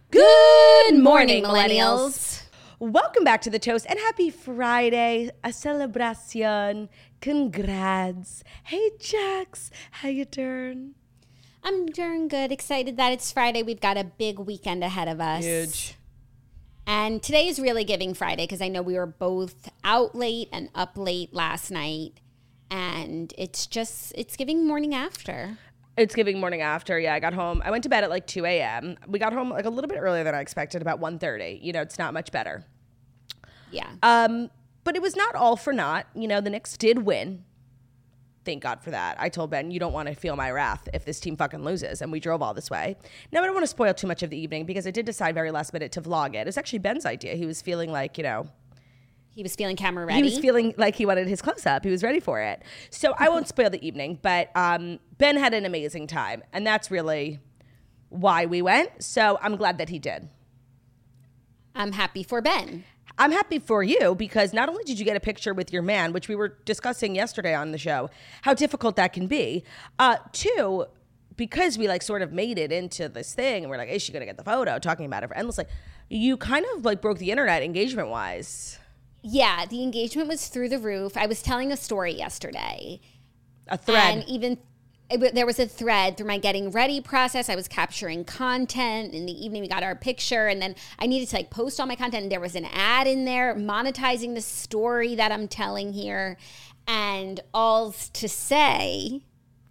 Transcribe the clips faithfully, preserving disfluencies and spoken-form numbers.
Good morning, millennials. Welcome back to The Toast and happy Friday, a celebration, congrats. Hey, Jax, how you doing? I'm doing good. Excited that it's Friday. We've got a big weekend ahead of us. Huge. And today is really Giving Friday because I know we were both out late and up late last night. And it's just, it's giving morning after. It's giving morning after. Yeah, I got home. I went to bed at like two a.m. We got home like a little bit earlier than I expected, about one thirty. You know, it's not much better. Yeah. Um, but it was not all for naught. You know, the Knicks did win. Thank God for that. I told Ben, you don't want to feel my wrath if this team fucking loses. And we drove all this way. Now, I don't want to spoil too much of the evening because I did decide very last minute to vlog it. It was actually Ben's idea. He was feeling like, you know, He was feeling camera ready. He was feeling like he wanted his close-up. He was ready for it. So I won't spoil the evening, but um, Ben had an amazing time, and that's really why we went. So I'm glad that he did. I'm happy for Ben. I'm happy for you because not only did you get a picture with your man, which we were discussing yesterday on the show, how difficult that can be. Uh, two, because we like sort of made it into this thing, and we're like, is she going to get the photo? Talking about it for endlessly. You kind of like broke the internet engagement-wise. Yeah, the engagement was through the roof. I was telling a story yesterday. A thread. And even it, there was a thread through my getting ready process. I was capturing content. In the evening, we got our picture. And then I needed to like post all my content. And there was an ad in there monetizing the story that I'm telling here. And all's to say,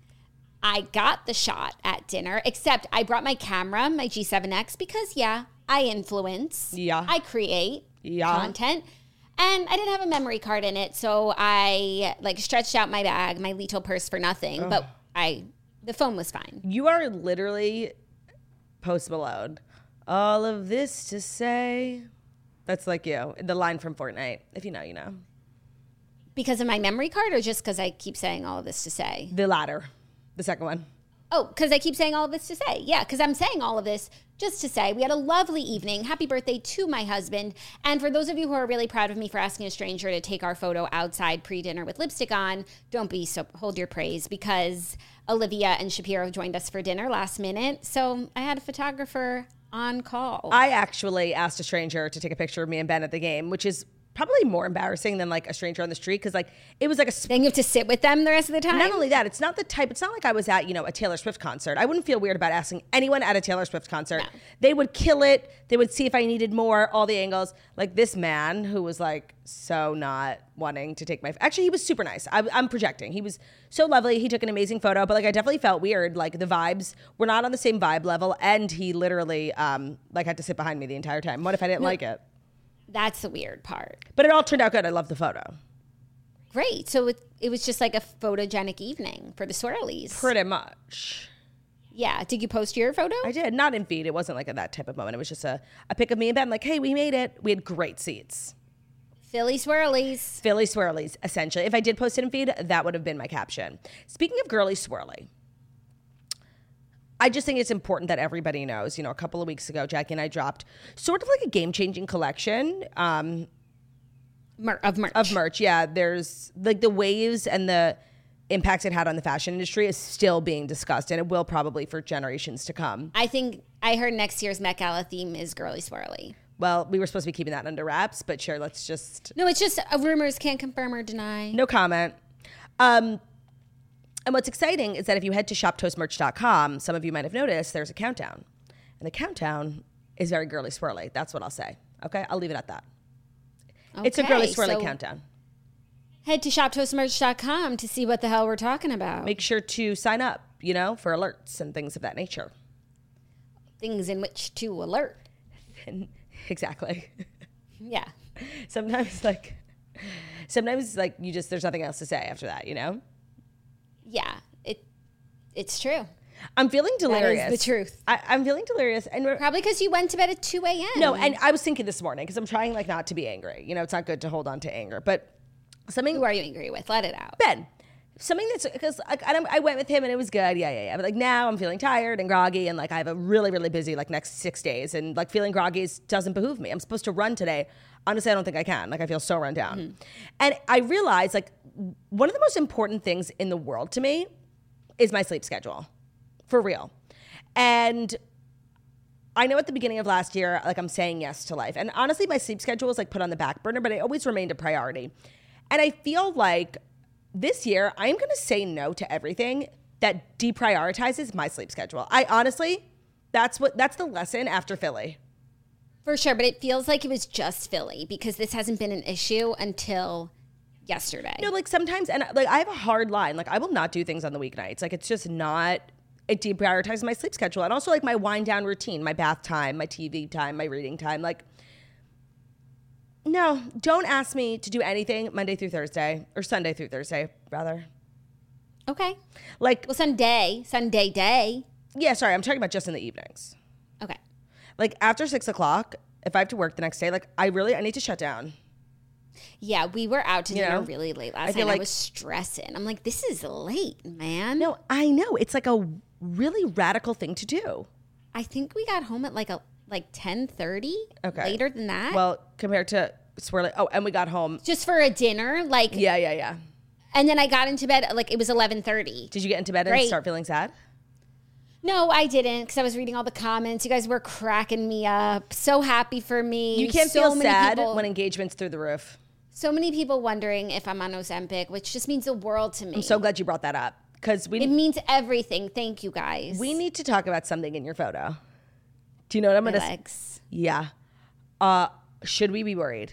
I got the shot at dinner, except I brought my camera, my G seven X, because, yeah, I influence. Yeah. I create yeah. content. And I didn't have a memory card in it, so I like stretched out my bag, my little purse for nothing. Ugh. But I, the phone was fine. You are literally Post Malone. All of this to say, that's like you, the line from Fortnite. If you know, you know. Because of my memory card, or just because I keep saying all of this to say? The latter, the second one. Oh, because I keep saying all of this to say. Yeah, because I'm saying all of this just to say we had a lovely evening. Happy birthday to my husband. And for those of you who are really proud of me for asking a stranger to take our photo outside pre-dinner with lipstick on, don't be so, hold your praise, because Olivia and Shapiro joined us for dinner last minute. So I had a photographer on call. I actually asked a stranger to take a picture of me and Ben at the game, which is probably more embarrassing than like a stranger on the street, because like it was like a sp- then you have to sit with them the rest of the time. Not only that, it's not the type. It's not like I was at, you know, a Taylor Swift concert. I wouldn't feel weird about asking anyone at a Taylor Swift concert. No. They would kill it. They would see if I needed more, all the angles. Like this man who was like so not wanting to take my. Actually, he was super nice. I, I'm projecting. He was so lovely. He took an amazing photo, but like I definitely felt weird. Like the vibes were not on the same vibe level, and he literally um like had to sit behind me the entire time. What if I didn't no. like it? That's the weird part. But it all turned out good. I love the photo. Great. So it, it was just like a photogenic evening for the swirlies. Pretty much. Yeah. Did you post your photo? I did. Not in feed. It wasn't like a, that type of moment. It was just a, a pic of me and Ben. Like, hey, we made it. We had great seats. Philly swirlies. Philly swirlies, essentially. If I did post it in feed, that would have been my caption. Speaking of girly swirly, I just think it's important that everybody knows, you know, a couple of weeks ago, Jackie and I dropped sort of like a game-changing collection. Um, Mer- of merch. Of merch, yeah. There's like the waves and the impacts it had on the fashion industry is still being discussed, and it will probably for generations to come. I think I heard next year's Met Gala theme is girly swirly. Well, we were supposed to be keeping that under wraps, but sure, let's just... No, it's just uh, rumors, can't confirm or deny. No comment. Um... And what's exciting is that if you head to shop toast merch dot com, some of you might have noticed there's a countdown. And the countdown is very girly swirly. That's what I'll say. Okay? I'll leave it at that. Okay, it's a girly swirly so countdown. Head to shop toast merch dot com to see what the hell we're talking about. Make sure to sign up, you know, for alerts and things of that nature. Things in which to alert. Exactly. Yeah. Sometimes, like, sometimes, like, you just, there's nothing else to say after that, you know? Yeah, it it's true. I'm feeling delirious. That is the truth. I, I'm feeling delirious. And probably because you went to bed at two a.m. No, and I was thinking this morning, because I'm trying like not to be angry. You know, it's not good to hold on to anger. But something... Who are you angry with? Let it out. Ben. Something that's... Because like, I, I went with him and it was good. Yeah, yeah, yeah. But like now I'm feeling tired and groggy, and like I have a really, really busy like next six days. And like feeling groggy is, doesn't behoove me. I'm supposed to run today. Honestly, I don't think I can. Like I feel so run down. Mm-hmm. And I realized like one of the most important things in the world to me is my sleep schedule. For real. And I know at the beginning of last year, like I'm saying yes to life. And honestly, my sleep schedule is like put on the back burner, but it always remained a priority. And I feel like this year, I'm going to say no to everything that deprioritizes my sleep schedule. I honestly, that's what that's the lesson after Philly. For sure, but it feels like it was just Philly because this hasn't been an issue until yesterday. No, like sometimes, and like I have a hard line. Like I will not do things on the weeknights. Like it's just not, it deprioritizes my sleep schedule. And also like my wind down routine, my bath time, my T V time, my reading time. Like, no, don't ask me to do anything Monday through Thursday or Sunday through Thursday, rather. Okay. Like, well, Sunday, Sunday day. Yeah, sorry, I'm talking about just in the evenings. Okay. Like after six o'clock, if I have to work the next day, like I really, I need to shut down. Yeah, we were out to You dinner know? really late I last feel night. like- I was stressing. I'm like, this is late, man. No, I know. It's like a really radical thing to do. I think we got home at like a like ten thirty. Okay. Later than that. Well, compared to Swirly. Oh, and we got home. Just for a dinner, like. Yeah, yeah, yeah. And then I got into bed, like it was eleven thirty. Did you get into bed and Great. start feeling sad? No, I didn't, because I was reading all the comments. You guys were cracking me up. So happy for me. You can't so feel many sad people, when engagement's through the roof. So many people wondering if I'm on Ozempic, which just means the world to me. I'm so glad you brought that up because we It means everything. Thank you, guys. we need to talk about something in your photo. Do you know what I'm My gonna? legs. Yeah. Uh, should we be worried?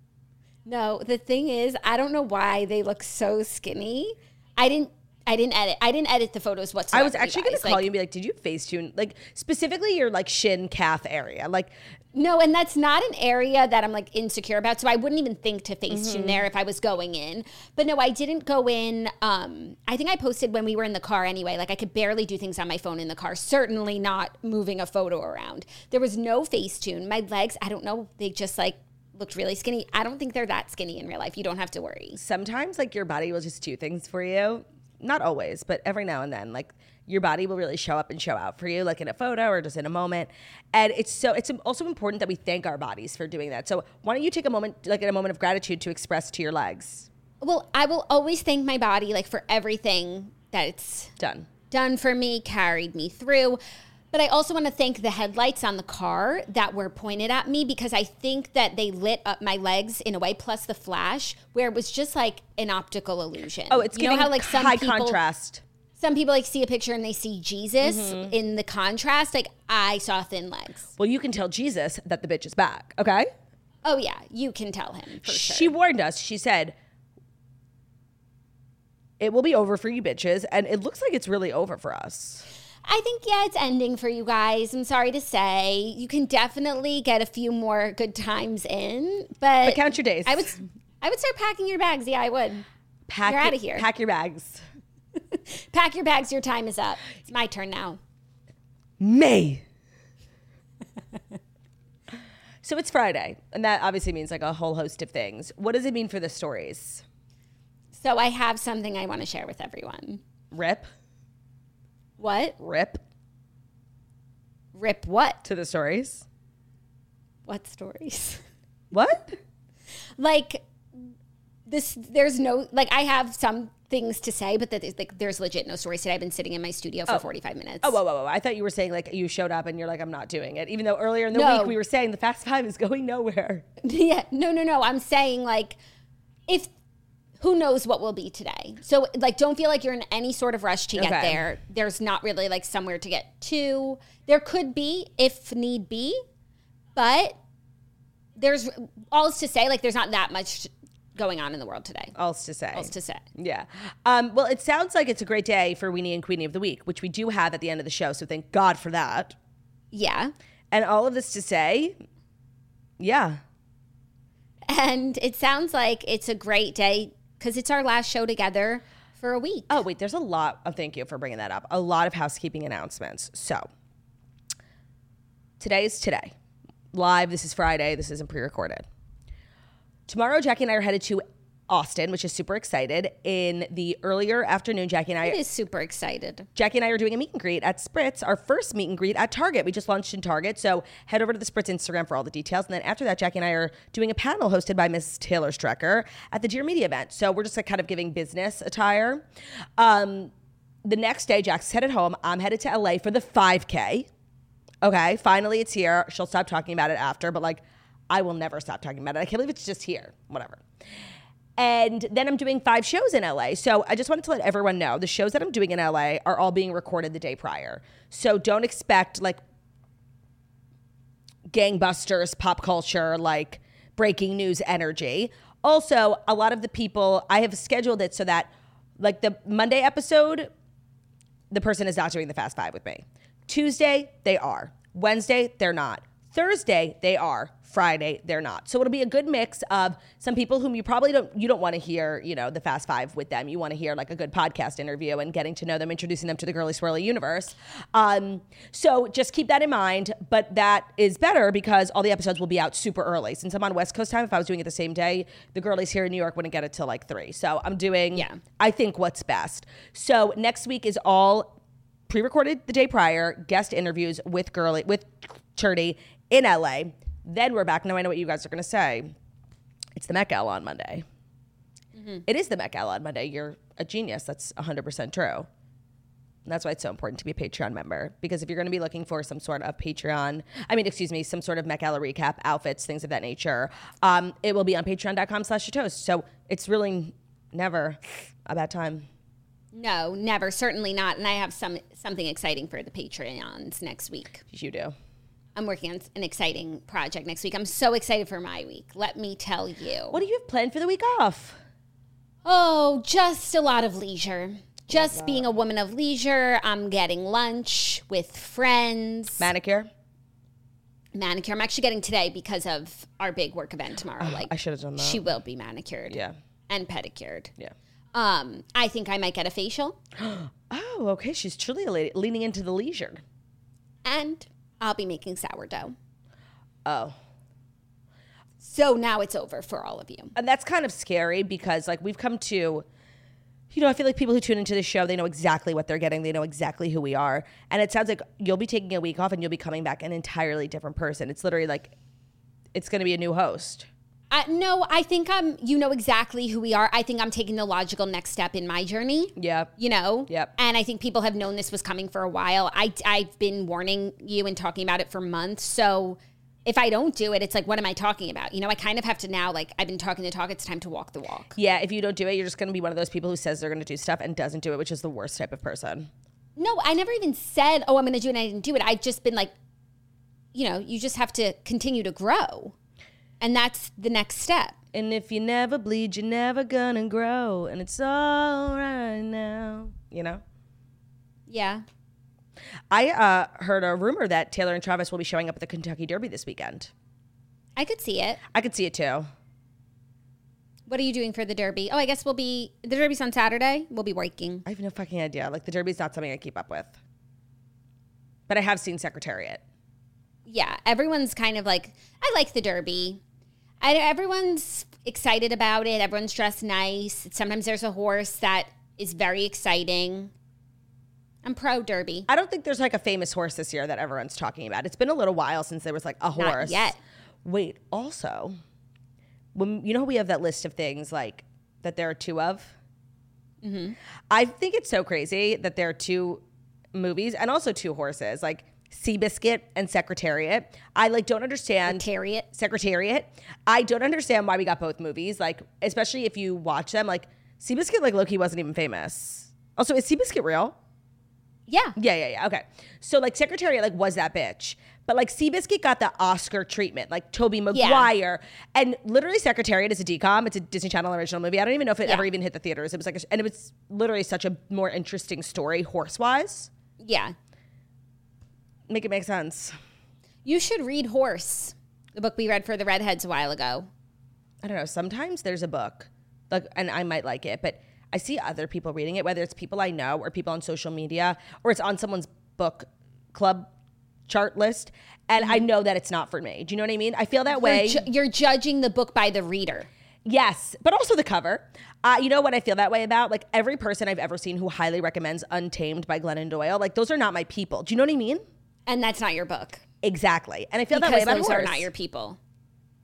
No, the thing is, I don't know why they look so skinny. I didn't. I didn't edit. I didn't edit the photos whatsoever. I was actually going guys. to call Like, you and be like, did you Facetune? Like, specifically your, like, shin, calf area. Like, No, and that's not an area that I'm, like, insecure about. So I wouldn't even think to Facetune Mm-hmm. there if I was going in. But no, I didn't go in. Um, I think I posted when we were in the car anyway. Like, I could barely do things on my phone in the car. Certainly not moving a photo around. There was no Facetune. My legs, I don't know. They just, like, looked really skinny. I don't think they're that skinny in real life. You don't have to worry. sometimes, like, your body will just do things for you. Not always, but every now and then, like, your body will really show up and show out for you, like in a photo or just in a moment. And it's so, it's also important that we thank our bodies for doing that. So why don't you take a moment, like in a moment of gratitude to express to your legs? Well, I will always thank my body, like, for everything that it's Done. done for me, carried me through. But I also want to thank the headlights on the car that were pointed at me because I think that they lit up my legs in a way, plus the flash, where it was just like an optical illusion. Oh, it's you giving know how like some high people, contrast. Some people like see a picture and they see Jesus Mm-hmm. in the contrast. Like I saw thin legs. Well, you can tell Jesus that the bitch is back, okay? Oh yeah, you can tell him for sure. She warned us. She said, it will be over for you bitches. And it looks like it's really over for us. I think, yeah, it's ending for you guys. I'm sorry to say. You can definitely get a few more good times in, but, But count your days. I would I would start packing your bags. Yeah, I would. Pack You're your- outta here. Pack your bags. Pack your bags. Your time is up. It's my turn now. May. So it's Friday, and that obviously means like a whole host of things. What does it mean for the stories? So I have something I want to share with everyone. Rip, What? rip Rip what? to the stories. What stories? What? Like this there's no like I have some things to say, but that there's, like there's legit no stories today. I've been sitting in my studio for forty-five minutes. Oh, whoa, whoa, whoa. I thought you were saying like you showed up and you're like, I'm not doing it. Even though earlier in the No. week we were saying the Fast Five is going nowhere. Yeah, no, no, no. I'm saying like if who knows what will be today. So like don't feel like you're in any sort of rush to get Okay. there. There's not really like somewhere to get to. There could be if need be, but there's all's to say like there's not that much going on in the world today. All's to say. All's to say. Yeah. Um, well, it sounds like it's a great day for Weenie and Queenie of the Week, which we do have at the end of the show. So thank God for that. Yeah. And all of this to say, yeah. And it sounds like it's a great day because it's our last show together for a week. Oh, wait, there's a lot of, thank you for bringing that up, a lot of housekeeping announcements. So today is today. Live, this is Friday, this isn't pre-recorded. Tomorrow, Jackie and I are headed to Austin, which is super excited. In the earlier afternoon, Jackie and I... It is super excited. Jackie and I are doing a meet and greet at Spritz, our first meet and greet at Target. We just launched in Target, so head over to the Spritz Instagram for all the details. And then after that, Jackie and I are doing a panel hosted by Miss Taylor Strecker at the Dear Media event. So we're just like kind of giving business attire. Um, the next day, Jack's headed home. I'm headed to L A for the five K. Okay, finally it's here. She'll stop talking about it after, but like, I will never stop talking about it. I can't believe it's just here. Whatever. And then I'm doing five shows in L A. So I just wanted to let everyone know the shows that I'm doing in L A are all being recorded the day prior. So don't expect like gangbusters, pop culture, like breaking news energy. Also, a lot of the people, I have scheduled it so that like the Monday episode, the person is not doing the Fast Five with me. Tuesday, they are. Wednesday, they're not. Thursday, they are. Friday, they're not. So it'll be a good mix of some people whom you probably don't, you don't want to hear, you know, the Fast Five with them. You want to hear like a good podcast interview and getting to know them, introducing them to the Girly Swirly universe. Um, so just keep that in mind. But that is better because all the episodes will be out super early. Since I'm on West Coast time, if I was doing it the same day, the girlies here in New York wouldn't get it till like three. So I'm doing, yeah. I think what's best. So next week is all pre-recorded the day prior, guest interviews with Girly, with Churdy in L A. Then we're back. Now I know what you guys are going to say. It's the Met Gala on Monday. Mm-hmm. It is the Met Gala on Monday. You're a genius. That's one hundred percent true. And that's why it's so important to be a Patreon member. Because if you're going to be looking for some sort of Patreon, I mean, excuse me, some sort of Met Gala recap, outfits, things of that nature, um, it will be on patreon.com slash Toast. So it's really never a bad time. No, never. Certainly not. And I have some something exciting for the Patreons next week. You do. I'm working on an exciting project next week. I'm so excited for my week. Let me tell you. What do you have planned for the week off? Oh, just a lot of leisure. Just being a woman of leisure. I'm getting lunch with friends. Manicure? Manicure. I'm actually getting today because of our big work event tomorrow. Oh, like I should have done that. She will be manicured. Yeah. And pedicured. Yeah. Um, I think I might get a facial. Oh, okay. She's truly le- leaning into the leisure. And I'll be making sourdough. Oh. So now it's over for all of you. And that's kind of scary because, like, we've come to, you know, I feel like people who tune into the show, they know exactly what they're getting. They know exactly who we are. And it sounds like you'll be taking a week off and you'll be coming back an entirely different person. It's literally like, it's going to be a new host. Uh, no, I think I'm, you know exactly who we are. I think I'm taking the logical next step in my journey. Yeah. You know? Yep. And I think people have known this was coming for a while. I, I've been warning you and talking about it for months. So if I don't do it, it's like, what am I talking about? You know, I kind of have to now, like, I've been talking the talk. It's time to walk the walk. Yeah. If you don't do it, you're just going to be one of those people who says they're going to do stuff and doesn't do it, which is the worst type of person. No, I never even said, oh, I'm going to do it and I didn't do it. I've just been like, you know, you just have to continue to grow. And that's the next step. And if you never bleed, you're never gonna grow. And it's all right now. You know? Yeah. I uh, heard a rumor that Taylor and Travis will be showing up at the Kentucky Derby this weekend. I could see it. I could see it too. What are you doing for the Derby? Oh, I guess we'll be, the Derby's on Saturday. We'll be working. I have no fucking idea. Like, the Derby's not something I keep up with. But I have seen Secretariat. Yeah. Everyone's kind of like, I like the Derby. I, everyone's excited about it. Everyone's dressed nice. Sometimes there's a horse that is very exciting. I'm pro Derby. I don't think there's like a famous horse this year that everyone's talking about. It's been a little while since there was like a horse. Not yet. Wait, also, when you know we have that list of things like that there are two of? Mm-hmm. I think it's so crazy that there are two movies and also two horses. Like, Seabiscuit and Secretariat. I like don't understand Secretariat. Secretariat. I don't understand why we got both movies. Like, especially if you watch them. Like, Seabiscuit, like Loki wasn't even famous. Also, is Seabiscuit real? Yeah. Yeah, yeah, yeah. Okay. So like Secretariat, like was that bitch. But like Seabiscuit got the Oscar treatment, like Tobey Maguire. Yeah. And literally Secretariat is a D COM. It's a Disney Channel original movie. I don't even know if it yeah. ever even hit the theaters. It was like, a, and it was literally such a more interesting story horse-wise. Yeah. Make it make sense. You should read Horse, the book we read for the Redheads a while ago. I don't know. Sometimes there's a book, like, and I might like it, but I see other people reading it, whether it's people I know or people on social media, or it's on someone's book club chart list, and mm-hmm. I know that it's not for me. Do you know what I mean? I feel that you're way. Ju- you're judging the book by the reader. Yes, but also the cover. Uh, you know what I feel that way about? Like every person I've ever seen who highly recommends Untamed by Glennon Doyle, like those are not my people. Do you know what I mean? And that's not your book. Exactly. And I feel because that way about those horse. are not your people.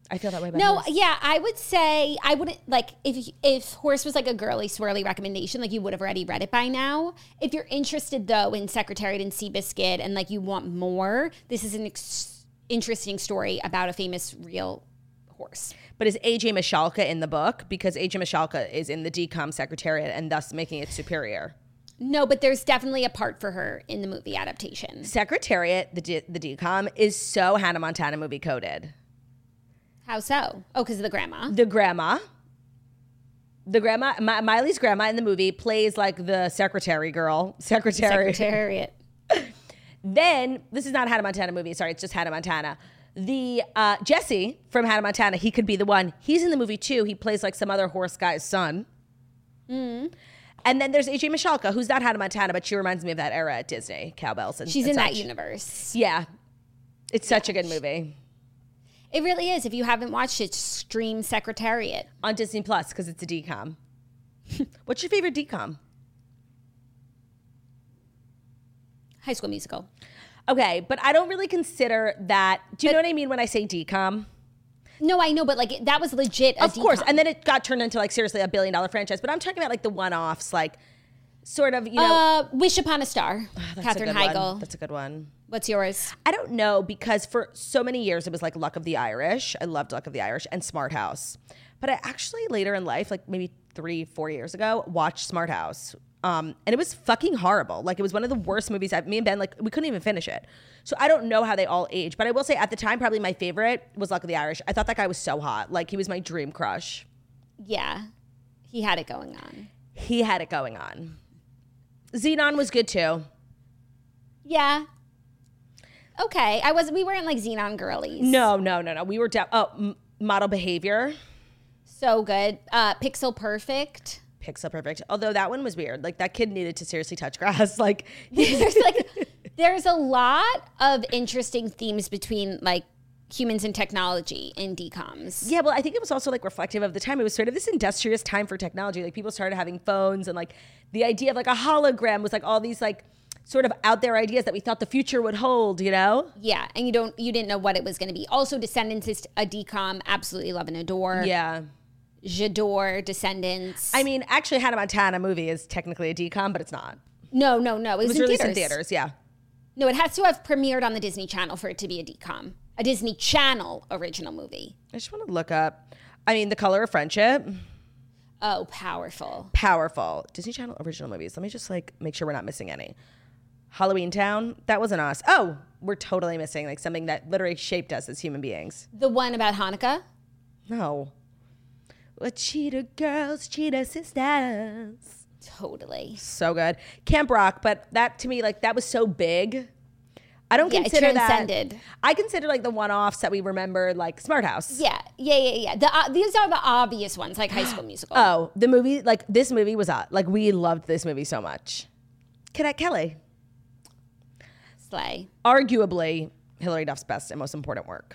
I feel that way about No, Horse. yeah, I would say I wouldn't like if if Horse was like a girly swirly recommendation, like you would have already read it by now. If you're interested though in Secretariat and Seabiscuit and like you want more, this is an ex- interesting story about a famous real horse. But is A J Michalka in the book? Because A J Michalka is in the D COM Secretariat and thus making it superior. No, but there's definitely a part for her in the movie adaptation. Secretariat, the D- the D COM, is so Hannah Montana movie coded. How so? Oh, because of the grandma. The grandma, the grandma, My- Miley's grandma in the movie plays like the secretary girl, secretary. Secretariat. Then, this is not a Hannah Montana movie. Sorry, it's just Hannah Montana. The uh, Jesse from Hannah Montana, he could be the one. He's in the movie too. He plays like some other horse guy's son. Mm. And then there's A J Michalka, who's not Hannah Montana, but she reminds me of that era at Disney, cowbells and She's and in that such. universe. Yeah, it's such a good movie. It really is. If you haven't watched it, stream Secretariat. On Disney Plus, because it's a D COM. What's your favorite D COM? High School Musical. Okay, but I don't really consider that. Do you But- know what I mean when I say D COM? No, I know, but like it, that was legit. A Of course, D COM. and then it got turned into like seriously a billion dollar franchise. But I'm talking about like the one offs, like sort of you know. uh, Wish Upon a Star. That's a Katherine good one. Heigl. That's a good one. What's yours? I don't know because for so many years it was like Luck of the Irish. I loved Luck of the Irish and Smart House. But I actually later in life, like maybe three, four years ago, watched Smart House. Um, and it was fucking horrible. Like it was one of the worst movies I've, me and Ben, like we couldn't even finish it. So I don't know how they all age. But I will say at the time, probably my favorite was Luck of the Irish. I thought that guy was so hot. Like he was my dream crush. Yeah, he had it going on. He had it going on. Xenon was good too. Yeah. Okay, I was. We weren't like Xenon girlies. No, no, no, no. We were down. Oh, m- Model Behavior. So good. Uh, Pixel Perfect. Pixel Perfect. Although that one was weird. Like that kid needed to seriously touch grass. Like There's like, there's a lot of interesting themes between like humans and technology in D COMs. yeah, well, I think it was also like reflective of the time. It was sort of this industrious time for technology. Like people started having phones and like the idea of like a hologram was like all these like sort of out there ideas that we thought the future would hold, you know? Yeah, and you don't, you didn't know what it was going to be. Also, Descendants is a D COM. Absolutely love and adore. Yeah. J'adore Descendants. I mean, actually, Hannah Montana movie is technically a D COM, but it's not. no, no, no. It was, It was in released theaters. in theaters, yeah. No, it has to have premiered on the Disney Channel for it to be a D COM. A Disney Channel original movie. I just want to look up. I mean, The Color of Friendship, Oh, powerful. powerful. Disney Channel original movies. Let me just like make sure we're not missing any. Halloween Town, that wasn't us. Oh, we're totally missing like something that literally shaped us as human beings. The one about Hanukkah? No. We're cheetah girls, cheetah sisters. Totally. So good. Camp Rock, but that to me, like that was so big. I don't Yeah, it consider that. transcended. I consider like the one-offs that we remember, like Smart House. Yeah, yeah, yeah, yeah. The, uh, these are the obvious ones, like High School Musical. Oh, the movie, like this movie was uh, like we loved this movie so much. Cadet Kelly, Slay. arguably Hilary Duff's best and most important work.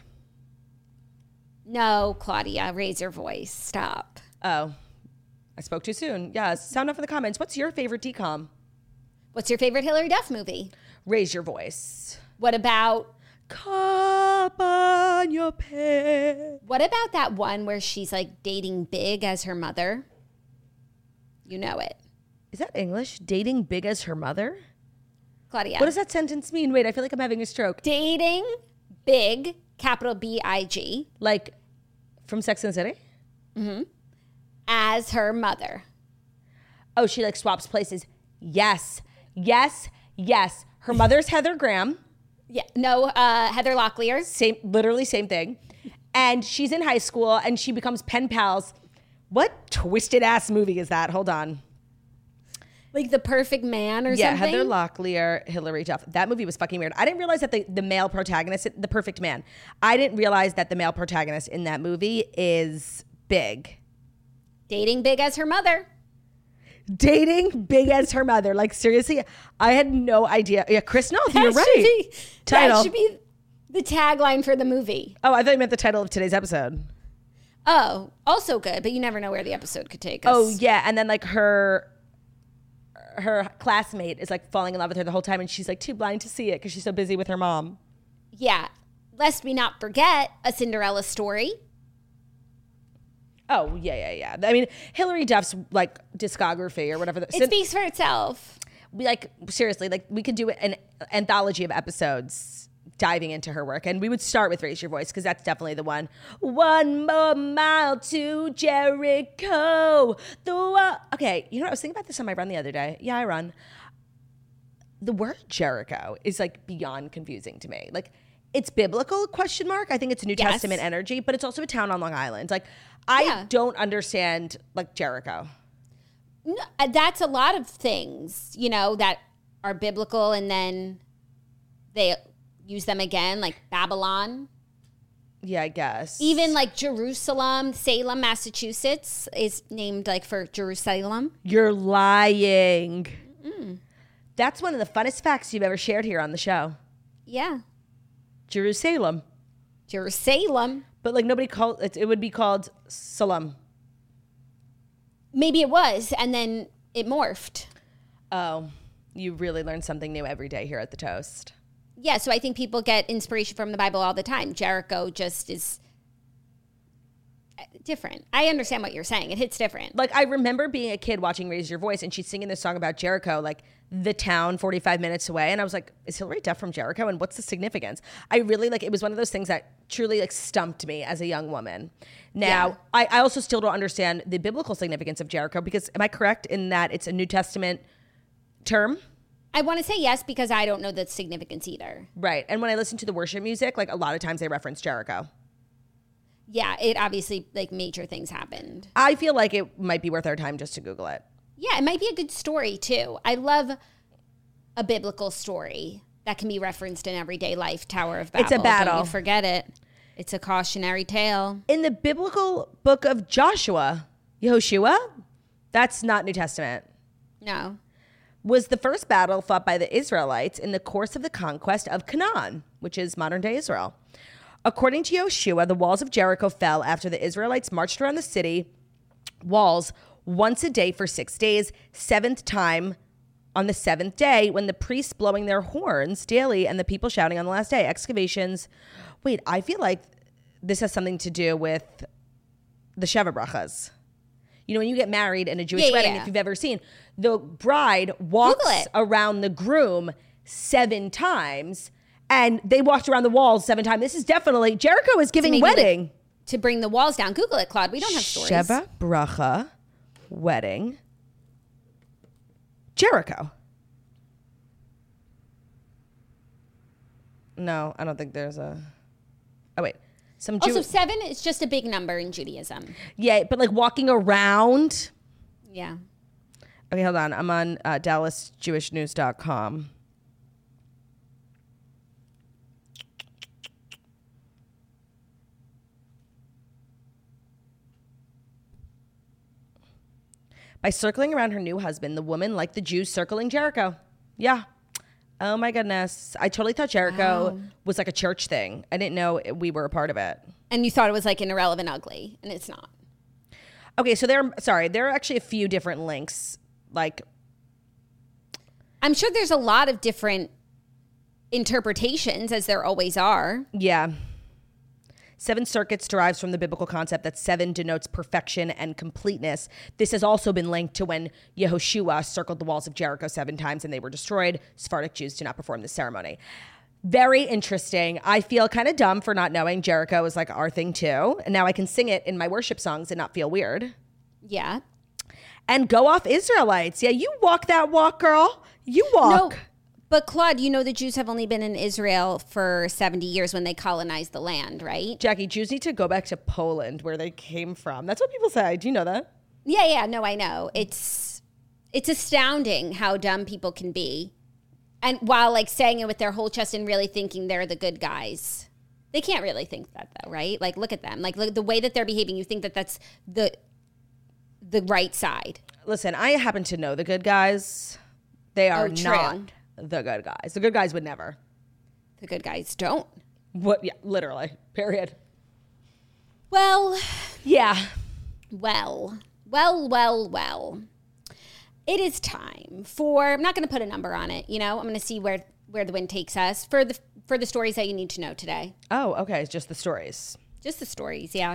No, Claudia, raise your voice. Stop. Oh, I spoke too soon. Yes, sound off in the comments. What's your favorite D COM? What's your favorite Hilary Duff movie? Raise your voice. What about Cop on your pants. what about that one where she's like dating Big as her mother? You know it. Is that English? Dating Big as her mother? Claudia. What does that sentence mean? Wait, I feel like I'm having a stroke. Dating Big, capital B I G, Like from Sex and the City? as her mother. Oh, she like swaps places. Yes, yes, yes. Her mother's Heather Graham. Yeah. No, uh, Heather Locklear. Same, literally same thing. And she's in high school and she becomes pen pals. What twisted ass movie is that? Hold on. Like The Perfect Man or Yeah, something. Heather Locklear, Hilary Duff. That movie was fucking weird. I didn't realize that the, the male protagonist, The Perfect Man, I didn't realize that the male protagonist in that movie is Big. Dating Big as her mother. Dating Big as her mother. Like, seriously, I had no idea. Yeah, Chris Noth, That you're should right. be- Title. That should be the tagline for the movie. Oh, I thought you meant the title of today's episode. Oh, also good, but you never know where the episode could take us. Oh, yeah. And then, like, her her classmate is, like, falling in love with her the whole time, and she's, like, too blind to see it because she's so busy with her mom. Yeah. Lest we not forget A Cinderella Story. Oh, yeah, yeah, yeah. I mean, Hillary Duff's like discography or whatever. The, It speaks for itself. We like, seriously, like we could do an anthology of episodes diving into her work. And we would start with Raise Your Voice because that's definitely the one. One more mile to Jericho. The wa- Okay, you know what? I was thinking about this on my run the other day. Yeah, I run. The word Jericho is like beyond confusing to me. Like, it's biblical, question mark. I think it's New Yes. Testament energy, but it's also a town on Long Island. Like, I Yeah. don't understand like Jericho. No, uh, that's a lot of things, you know, that are biblical and then they use them again, like Babylon. Yeah, I guess. Even like Jerusalem, Salem, Massachusetts is named like for Jerusalem. You're lying. Mm. That's one of the funnest facts you've ever shared here on the show. Yeah. Jerusalem. Jerusalem. But like nobody called it, it would be called Salem. Maybe it was, and then it morphed. Oh, you really learn something new every day here at The Toast. Yeah, so I think people get inspiration from the Bible all the time. Jericho just is different. I understand what you're saying. It hits different. Like, I remember being a kid watching Raise Your Voice, and she's singing this song about Jericho, like the town forty-five minutes away. And I was like, is Hillary Duff from Jericho? And what's the significance? I really, like, it was one of those things that truly, like, stumped me as a young woman. Now, Yeah. I, I also still don't understand the biblical significance of Jericho because, am I correct in that it's a New Testament term? I want to say yes because I don't know the significance either. Right. And when I listen to the worship music, like, a lot of times they reference Jericho. Yeah, it obviously, like, major things happened. I feel like it might be worth our time just to Google it. Yeah, it might be a good story, too. I love a biblical story that can be referenced in everyday life. Tower of Babel. It's a battle. Don't you forget it. It's a cautionary tale. In the biblical book of Joshua, Yehoshua, that's not New Testament, No. was the first battle fought by the Israelites in the course of the conquest of Canaan, which is modern-day Israel. According to Yehoshua, the walls of Jericho fell after the Israelites marched around the city walls once a day for six days, seventh time on the seventh day, when the priests blowing their horns daily and the people shouting on the last day. Excavations. Wait, I feel like this has something to do with the Sheva Brachas. You know, when you get married in a Jewish Yeah, yeah, wedding, yeah. if you've ever seen, the bride walks Google it. around the groom seven times, and they walked around the walls seven times. This is definitely, Jericho is giving maybe wedding. To bring the walls down. Google it, Claude. We don't have stories. Sheva Bracha wedding Jericho. No, I don't think there's a. Oh wait, some Jew- Also, seven is just a big number in Judaism. yeah, but like walking around. Yeah. Okay, hold on. I'm on uh, Dallas Jewish News dot com. By circling around her new husband, the woman, like the Jews, circling Jericho. Yeah. Oh my goodness. I totally thought Jericho Wow. was like a church thing. I didn't know we were a part of it. And you thought it was like an irrelevant ugly, and it's not. Okay, so there are, sorry, there are actually a few different links. Like, I'm sure there's a lot of different interpretations, as there always are. yeah. Seven circuits derives from the biblical concept that seven denotes perfection and completeness. This has also been linked to when Yehoshua circled the walls of Jericho seven times and they were destroyed. Sephardic Jews do not perform this ceremony. Very interesting. I feel kind of dumb for not knowing Jericho is like our thing too. And now I can sing it in my worship songs and not feel weird. Yeah. And go off Israelites. Yeah, you walk that walk, girl. You walk. No, but Claude, you know the Jews have only been in Israel for seventy years when they colonized the land, right? Jackie, Jews need to go back to Poland where they came from. That's what people say. Do you know that? Yeah, yeah, no, I know. It's it's astounding how dumb people can be. And while like saying it with their whole chest and really thinking they're the good guys. They can't really think that though, right? Like look at them. Like look, the way that they're behaving, you think that that's the the right side. Listen, I happen to know the good guys. They are Oh, true. not the good guys. The good guys would never. The good guys don't. What? Yeah, literally. Period. Well, Yeah. well, well, well, well. It is time for, I'm not going to put a number on it, you know? I'm going to see where where the wind takes us for the for the stories that you need to know today. Oh, okay. It's just the stories. Just the stories, yeah.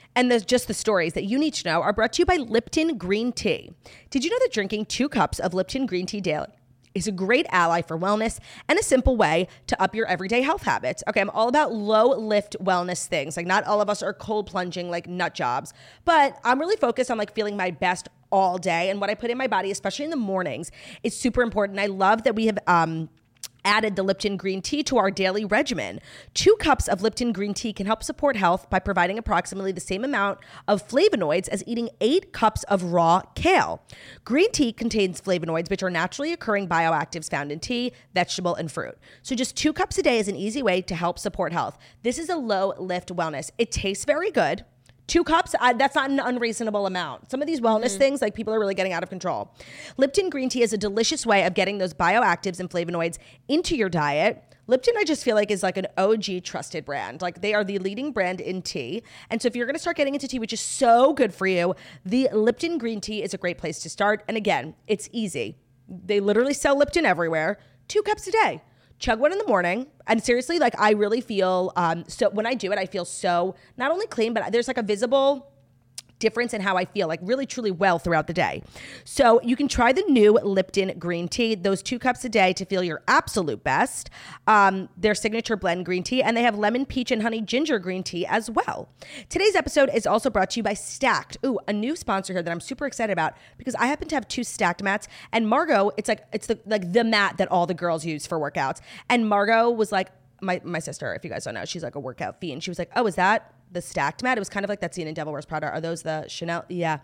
And the, just the stories that you need to know are brought to you by Lipton Green Tea. Did you know that drinking two cups of Lipton Green Tea daily is a great ally for wellness and a simple way to up your everyday health habits? Okay, I'm all about low lift wellness things. Like, not all of us are cold plunging like nut jobs, but I'm really focused on like feeling my best all day. And what I put in my body, especially in the mornings, is super important. I love that we have um, added the Lipton Green Tea to our daily regimen. Two cups of Lipton Green Tea can help support health by providing approximately the same amount of flavonoids as eating eight cups of raw kale. Green tea contains flavonoids, which are naturally occurring bioactives found in tea, vegetable, and fruit. So just two cups a day is an easy way to help support health. This is a low lift wellness. It tastes very good. Two cups, uh, that's not an unreasonable amount. Some of these wellness mm-hmm. things, like, people are really getting out of control. Lipton Green Tea is a delicious way of getting those bioactives and flavonoids into your diet. Lipton, I just feel like, is like an O G trusted brand. Like, they are the leading brand in tea. And so if you're going to start getting into tea, which is so good for you, the Lipton Green Tea is a great place to start. And again, it's easy. They literally sell Lipton everywhere. Two cups a day. Chug one in the morning. And seriously, like, I really feel, um, so when I do it, I feel so not only clean, but there's like a visible difference in how I feel, like really, truly well throughout the day. So you can try the new Lipton Green Tea, those two cups a day to feel your absolute best. Um, their signature blend green tea, and they have lemon, peach, and honey ginger green tea as well. Today's episode is also brought to you by Stacked. Ooh, a new sponsor here that I'm super excited about because I happen to have two Stacked mats, and Margot, it's like, it's the, like the mat that all the girls use for workouts. And Margot was like, my, my sister, if you guys don't know, she's like a workout fiend. She was like, oh, is that the Stacked mat? It was kind of like that scene in Devil Wears Prada. Are those the Chanel? Yeah.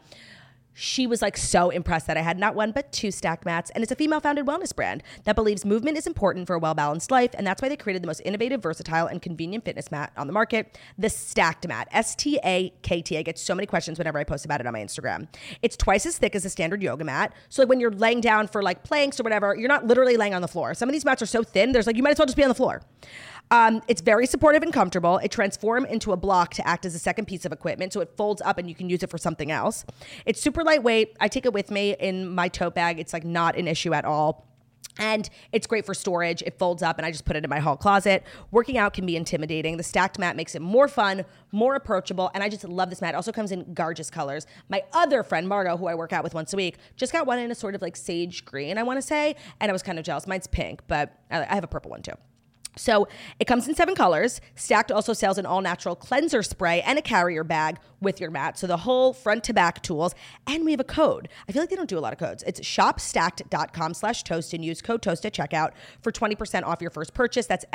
She was like so impressed that I had not one, but two Stacked mats. And it's a female founded wellness brand that believes movement is important for a well-balanced life. And that's why they created the most innovative, versatile, and convenient fitness mat on the market, the Stacked mat, S T A K T. I get so many questions whenever I post about it on my Instagram. It's twice as thick as a standard yoga mat. So like when you're laying down for like planks or whatever, you're not literally laying on the floor. Some of these mats are so thin, there's like, you might as well just be on the floor. Um, it's very supportive and comfortable. It transforms into a block to act as a second piece of equipment, so it folds up and you can use it for something else. It's super lightweight. I take it with me in my tote bag. It's like not an issue at all. And it's great for storage. It folds up and I just put it in my hall closet. Working out can be intimidating. The Stacked mat makes it more fun, more approachable, and I just love this mat. It also comes in gorgeous colors. My other friend, Margot, who I work out with once a week, just got one in a sort of like sage green, I want to say, and I was kind of jealous. Mine's pink, but I have a purple one too. So it comes in seven colors. Stacked also sells an all-natural cleanser spray and a carrier bag with your mat. So the whole front to back tools. And we have a code. I feel like they don't do a lot of codes. It's shopstacked.com slash toast and use code toast at checkout for twenty percent off your first purchase. That's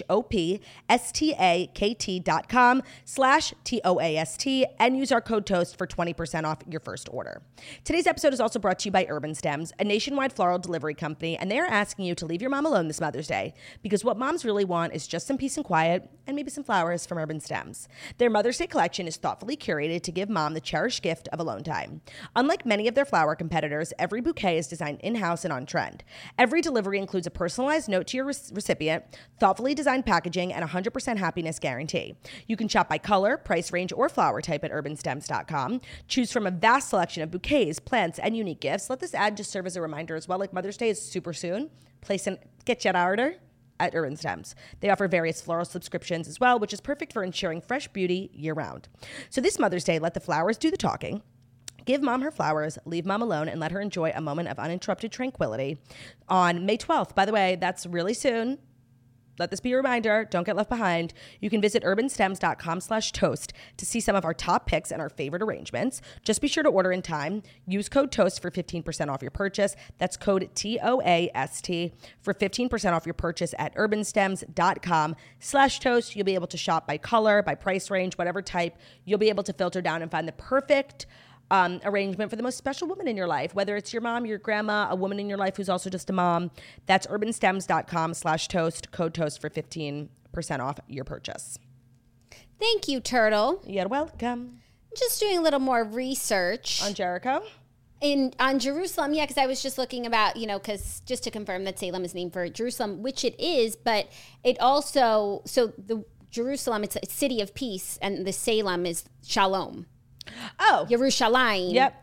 S-H-O-P-S-T-A-K-T dot com slash T-O-A-S-T and use our code toast for twenty percent off your first order. Today's episode is also brought to you by Urban Stems, a nationwide floral delivery company, and they are asking you to leave your mom alone this Mother's Day because what moms really want is just some peace and quiet and maybe some flowers from Urban Stems. Their Mother's Day collection is thoughtfully curated to give mom the cherished gift of alone time. Unlike many of their flower competitors, every bouquet is designed in-house and on trend. Every delivery includes a personalized note to your re- recipient, thoughtfully designed packaging, and a one hundred percent happiness guarantee. You can shop by color, price range, or flower type at urban stems dot com. Choose from a vast selection of bouquets, plants, and unique gifts. Let this ad just serve as a reminder as well, like Mother's Day is super soon. Place and get your order at Urban Stems. They offer various floral subscriptions as well, which is perfect for ensuring fresh beauty year-round. So this Mother's Day, let the flowers do the talking. Give mom her flowers, leave mom alone, and let her enjoy a moment of uninterrupted tranquility on May twelfth. By the way, that's really soon. Let this be a reminder. Don't get left behind. You can visit urbanstems.com slash toast to see some of our top picks and our favorite arrangements. Just be sure to order in time. Use code TOAST for fifteen percent off your purchase. That's code T O A S T for fifteen percent off your purchase at urbanstems.com slash toast. You'll be able to shop by color, by price range, whatever type. You'll be able to filter down and find the perfect Um, arrangement for the most special woman in your life, whether it's your mom, your grandma, a woman in your life who's also just a mom. That's urbanstems.com slash toast, code toast for fifteen percent off your purchase. Thank you, Turtle. You're welcome. Just doing a little more research. On Jericho? In on Jerusalem, yeah, because I was just looking about, you know, because just to confirm that Salem is named for Jerusalem, which it is, but it also, so the Jerusalem, it's a city of peace, and the Salem is Shalom. Oh. Yerushalayim. Yep.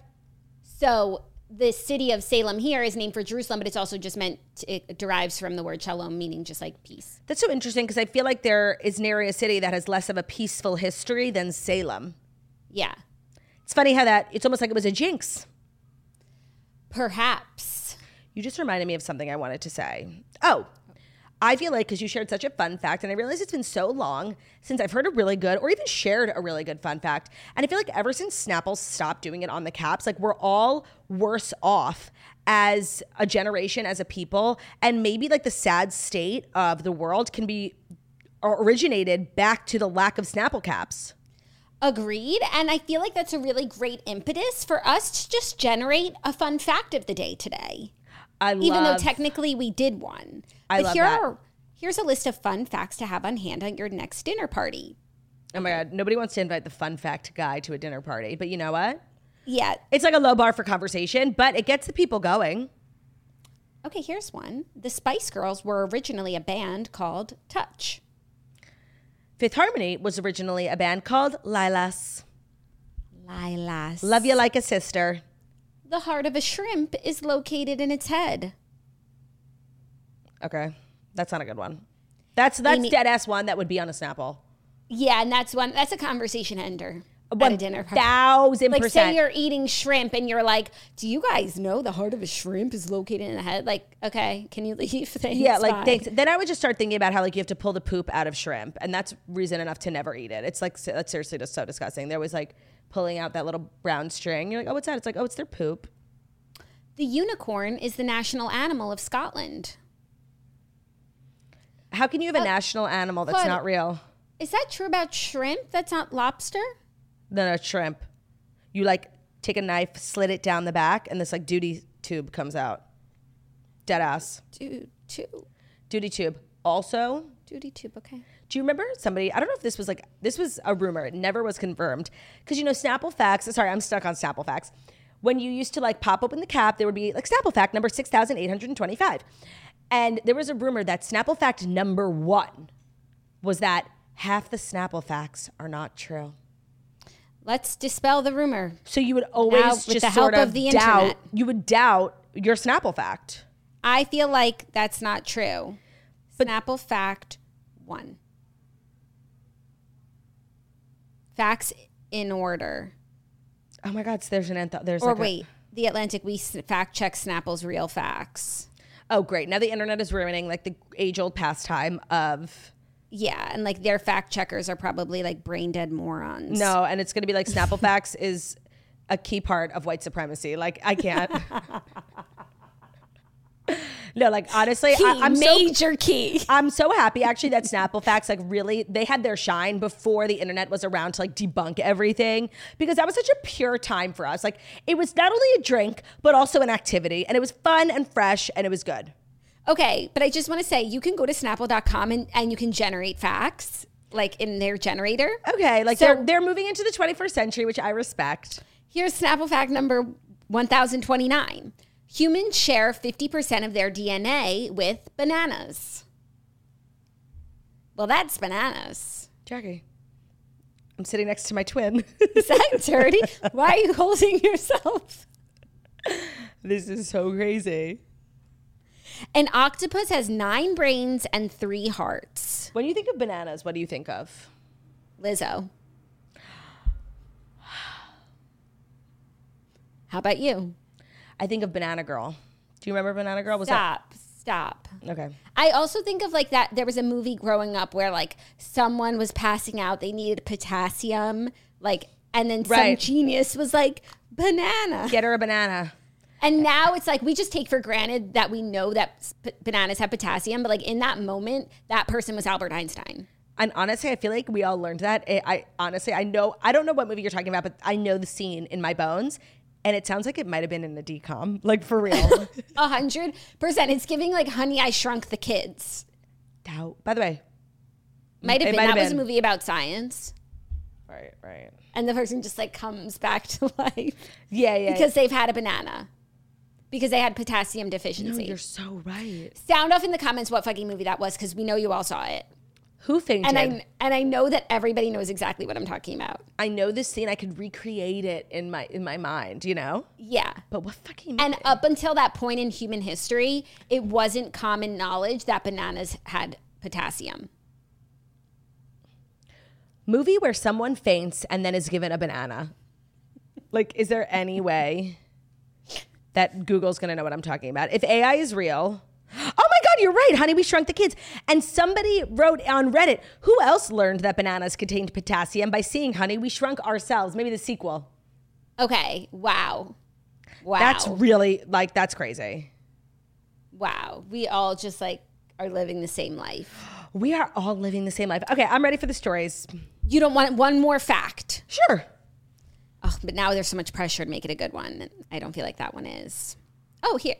So the city of Salem here is named for Jerusalem, but it's also just meant, to, it derives from the word shalom, meaning just like peace. That's so interesting because I feel like there is nary a city that has less of a peaceful history than Salem. Yeah. It's funny how that, it's almost like it was a jinx. Perhaps. You just reminded me of something I wanted to say. Oh, I feel like because you shared such a fun fact, and I realize it's been so long since I've heard a really good or even shared a really good fun fact. And I feel like ever since Snapple stopped doing it on the caps, like we're all worse off as a generation, as a people. And maybe like the sad state of the world can be originated back to the lack of Snapple caps. Agreed. And I feel like that's a really great impetus for us to just generate a fun fact of the day today. I love, Even though technically we did one. I but love here that. Are, here's a list of fun facts to have on hand at your next dinner party. Oh my God, nobody wants to invite the fun fact guy to a dinner party. But you know what? Yeah. It's like a low bar for conversation, but it gets the people going. Okay, here's one. The Spice Girls were originally a band called Touch. Fifth Harmony was originally a band called Lilas. Lilas. Love you like a sister. The heart of a shrimp is located in its head. Okay, that's not a good one. That's that's Amy- dead ass one that would be on a Snapple. Yeah, and that's one. That's a conversation ender at One a dinner party. thousand Like, percent. say you're eating shrimp and you're like, "Do you guys know the heart of a shrimp is located in the head?" Like, okay, can you leave? Thanks, Yeah, like bye. thanks. Then I would just start thinking about how like you have to pull the poop out of shrimp, and that's reason enough to never eat it. It's like that's seriously just so disgusting. There was like pulling out that little brown string. You're like, oh, what's that? It's like, oh, it's their poop. The unicorn is the national animal of Scotland. How can you have a Uh, national animal that's but- not real? Is that true about shrimp? That's not lobster? No, no, shrimp. You like take a knife, slit it down the back, and this like duty tube comes out. Dead ass. Dude, too. Duty tube. Also, Duty tube, okay. do you remember somebody, I don't know if this was like, this was a rumor. It never was confirmed. Because, you know, Snapple facts, sorry, I'm stuck on Snapple facts. When you used to like pop open the cap, there would be like Snapple fact number six thousand eight hundred twenty-five. And there was a rumor that Snapple fact number one was that half the Snapple facts are not true. Let's dispel the rumor. So you would always Now, with just the help sort of, of the doubt, internet. you would doubt your Snapple fact. I feel like that's not true. Snapple fact one. Facts in order. Oh my God, so there's an, anth- there's Or like a- wait, The Atlantic, we s- fact check Snapple's real facts. oh great. Now the internet is ruining like the age old pastime of, Yeah, and like their fact checkers are probably like brain dead morons. no, and it's going to be like Snapple facts is a key part of white supremacy. Like I can't. No, like honestly, Key, I, I'm so major key. I'm so happy actually that Snapple facts like really they had their shine before the internet was around to like debunk everything, because that was such a pure time for us. Like it was not only a drink but also an activity, and it was fun and fresh and it was good. Okay, but I just want to say you can go to snapple dot com and, and you can generate facts like in their generator. Okay, like So- they're they're moving into the twenty-first century, which I respect. Here's Snapple fact number one thousand twenty-nine. Humans share fifty percent of their D N A with bananas. Well, that's bananas. Jackie, I'm sitting next to my twin. Is that dirty? Why are you holding yourself? This is so crazy. An octopus has nine brains and three hearts. When you think of bananas, what do you think of? Lizzo. How about you? I think of Banana Girl. Do you remember Banana Girl? Was Stop. Stop. that okay? I also think of like that. There was a movie growing up where like someone was passing out. They needed potassium. Like, and then some Right. genius was like, banana. Get her a banana. And now it's like we just take for granted that we know that p- bananas have potassium. But like in that moment, that person was Albert Einstein. And honestly, I feel like we all learned that. I, I honestly, I know, I don't know what movie you're talking about, but I know the scene in my bones. And it sounds like it might have been in the D COM, like for real. A hundred percent. It's giving like Honey, I Shrunk the Kids. Doubt. By the way, Might have It been. might That have was a been. movie about science. right, right. And the person just like comes back to life Yeah, yeah. because they've had a banana. Because they had potassium no, deficiency. you're so right. Sound off in the comments what fucking movie that was because we know you all saw it. Who fainted? And I and I know that everybody knows exactly what I'm talking about. I know this scene. I could recreate it in my in my mind. You know. Yeah. But what fucking? And movie? up until that point in human history, it wasn't common knowledge that bananas had potassium. Movie where someone faints and then is given a banana. Like, is there any way that Google's going to know what I'm talking about? If A I is real... Oh my God, you're right, Honey, We Shrunk the Kids. And somebody wrote on Reddit, who else learned that bananas contained potassium by seeing Honey, We Shrunk Ourselves? Maybe the sequel. Okay, wow. Wow. That's really, like, that's crazy. Wow. We all just, like, are living the same life. We are all living the same life. Okay, I'm ready for the stories. You don't want one more fact? Sure. Oh, but now there's so much pressure to make it a good one. I don't feel like that one is. Oh, here.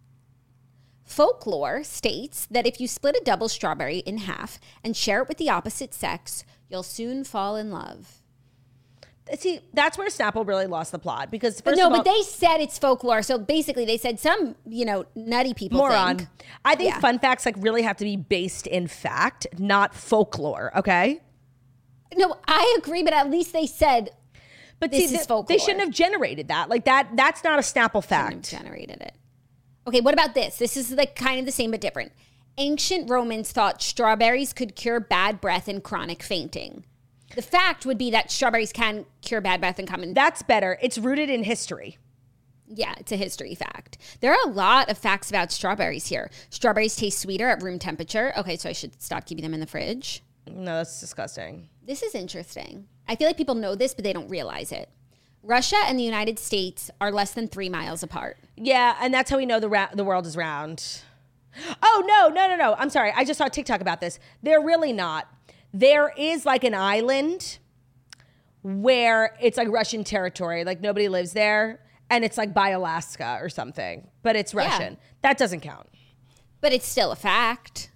Folklore states that if you split a double strawberry in half and share it with the opposite sex, you'll soon fall in love. See, that's where Snapple really lost the plot because first But no, of all, but they said it's folklore. So basically they said some, you know, nutty people moron. think. I think Yeah. fun facts like really have to be based in fact, not folklore, okay? No, I agree, but at least they said But this see, is th- folklore. they shouldn't have generated that. Like that that's not a Snapple Shouldn't fact. have generated it. Okay, what about this? This is like kind of the same but different. Ancient Romans thought strawberries could cure bad breath and chronic fainting. The fact would be that strawberries can cure bad breath and common. That's better. It's rooted in history. Yeah, it's a history fact. There are a lot of facts about strawberries here. Strawberries taste sweeter at room temperature. Okay, so I should stop keeping them in the fridge. No, that's disgusting. This is interesting. I feel like people know this, but they don't realize it. Russia and the United States are less than three miles apart. Yeah, and that's how we know the ra- the world is round. Oh, no, no, no, no. I'm sorry. I just saw TikTok about this. They're really not. There is like an island where it's like Russian territory. Like nobody lives there. And it's like by Alaska or something. But it's Russian. Yeah. That doesn't count. But it's still a fact.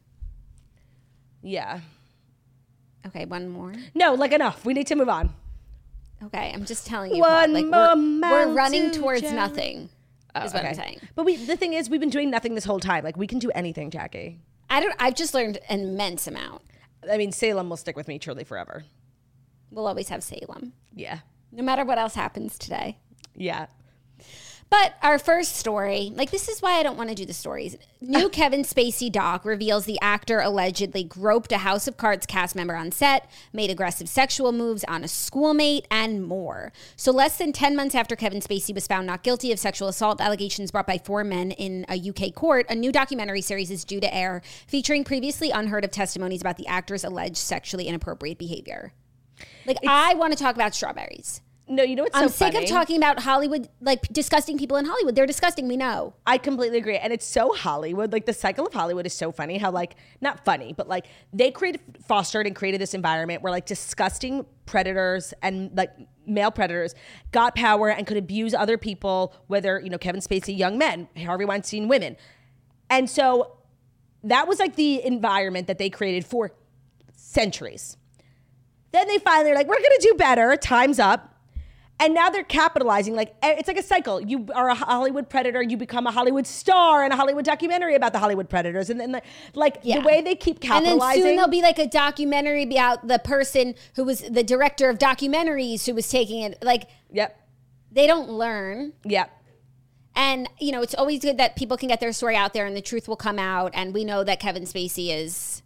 Yeah. Okay, one more. No, like enough. We need to move on. Okay, I'm just telling you. One what, like, more we're, we're running to towards Jerry. nothing, Oh, is what okay. I'm saying. But we the thing is, we've been doing nothing this whole time. Like we can do anything, Jackie. I don't. I've just learned an immense amount. I mean, Salem will stick with me truly forever. We'll always have Salem, Yeah. no matter what else happens today. Yeah. But our first story, like this is why I don't want to do the stories. New Kevin Spacey doc reveals the actor allegedly groped a House of Cards cast member on set, made aggressive sexual moves on a schoolmate, and more. So less than ten months after Kevin Spacey was found not guilty of sexual assault allegations brought by four men in a U K court, a new documentary series is due to air, featuring previously unheard of testimonies about the actor's alleged sexually inappropriate behavior. Like, I want to talk about strawberries. No, you know what's I'm so sick funny? of talking about Hollywood, like disgusting people in Hollywood. They're disgusting, we know. I completely agree. And it's so Hollywood. Like the cycle of Hollywood is so funny how like, not funny, but like they created, fostered and created this environment where like disgusting predators and like male predators got power and could abuse other people, whether, you know, Kevin Spacey, young men, Harvey Weinstein, women. And so that was like the environment that they created for centuries. Then they finally are like, we're going to do better. Time's up. And now they're capitalizing. Like it's like a cycle. You are a Hollywood predator. You become a Hollywood star and a Hollywood documentary about the Hollywood predators. And then like Yeah. the way they keep capitalizing. And then soon there'll be like a documentary about the person who was the director of documentaries who was taking it. Like, Yep. they don't learn. Yep. And, you know, it's always good that people can get their story out there and the truth will come out. And we know that Kevin Spacey is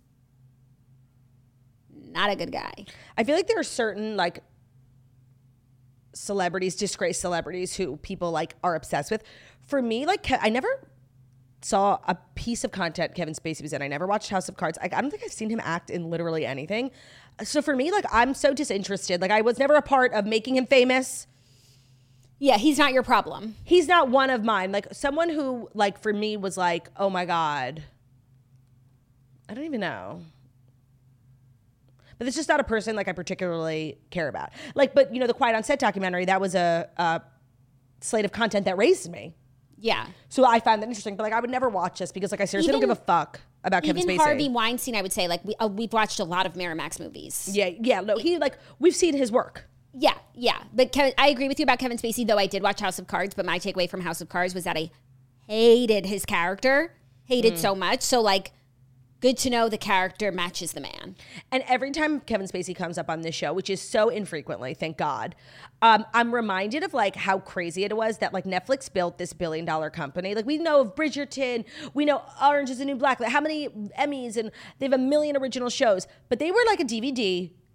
not a good guy. I feel like there are certain like celebrities, disgraced celebrities who people like are obsessed with. For me, like Ke- I never saw a piece of content Kevin Spacey was in. I never watched House of Cards. I, I don't think I've seen him act in literally anything. So for me, like I'm so disinterested. Like I was never a part of making him famous. Yeah, he's not your problem. He's not one of mine. Like someone who like for me was like, oh my God. I don't even know. But it's just not a person like I particularly care about. Like, but you know, the Quiet on Set documentary, that was a, a slate of content that raised me. Yeah. So I found that interesting. But like I would never watch this because like I seriously Even- don't give a fuck about Kevin Even Spacey. Harvey Weinstein, I would say, like, we, uh, we've watched a lot of Miramax movies. Yeah, yeah. No, he like we've seen his work. Yeah, yeah. But Kevin, I agree with you about Kevin Spacey, though I did watch House of Cards, but my takeaway from House of Cards was that I hated his character, hated so much. So, like, good to know the character matches the man. And every time Kevin Spacey comes up on this show, which is so infrequently, thank God, um, I'm reminded of like how crazy it was that like Netflix built this billion dollar company. Like we know of Bridgerton, we know Orange is the New Black, like how many Emmys, and they have a million original shows, but they were like a D V D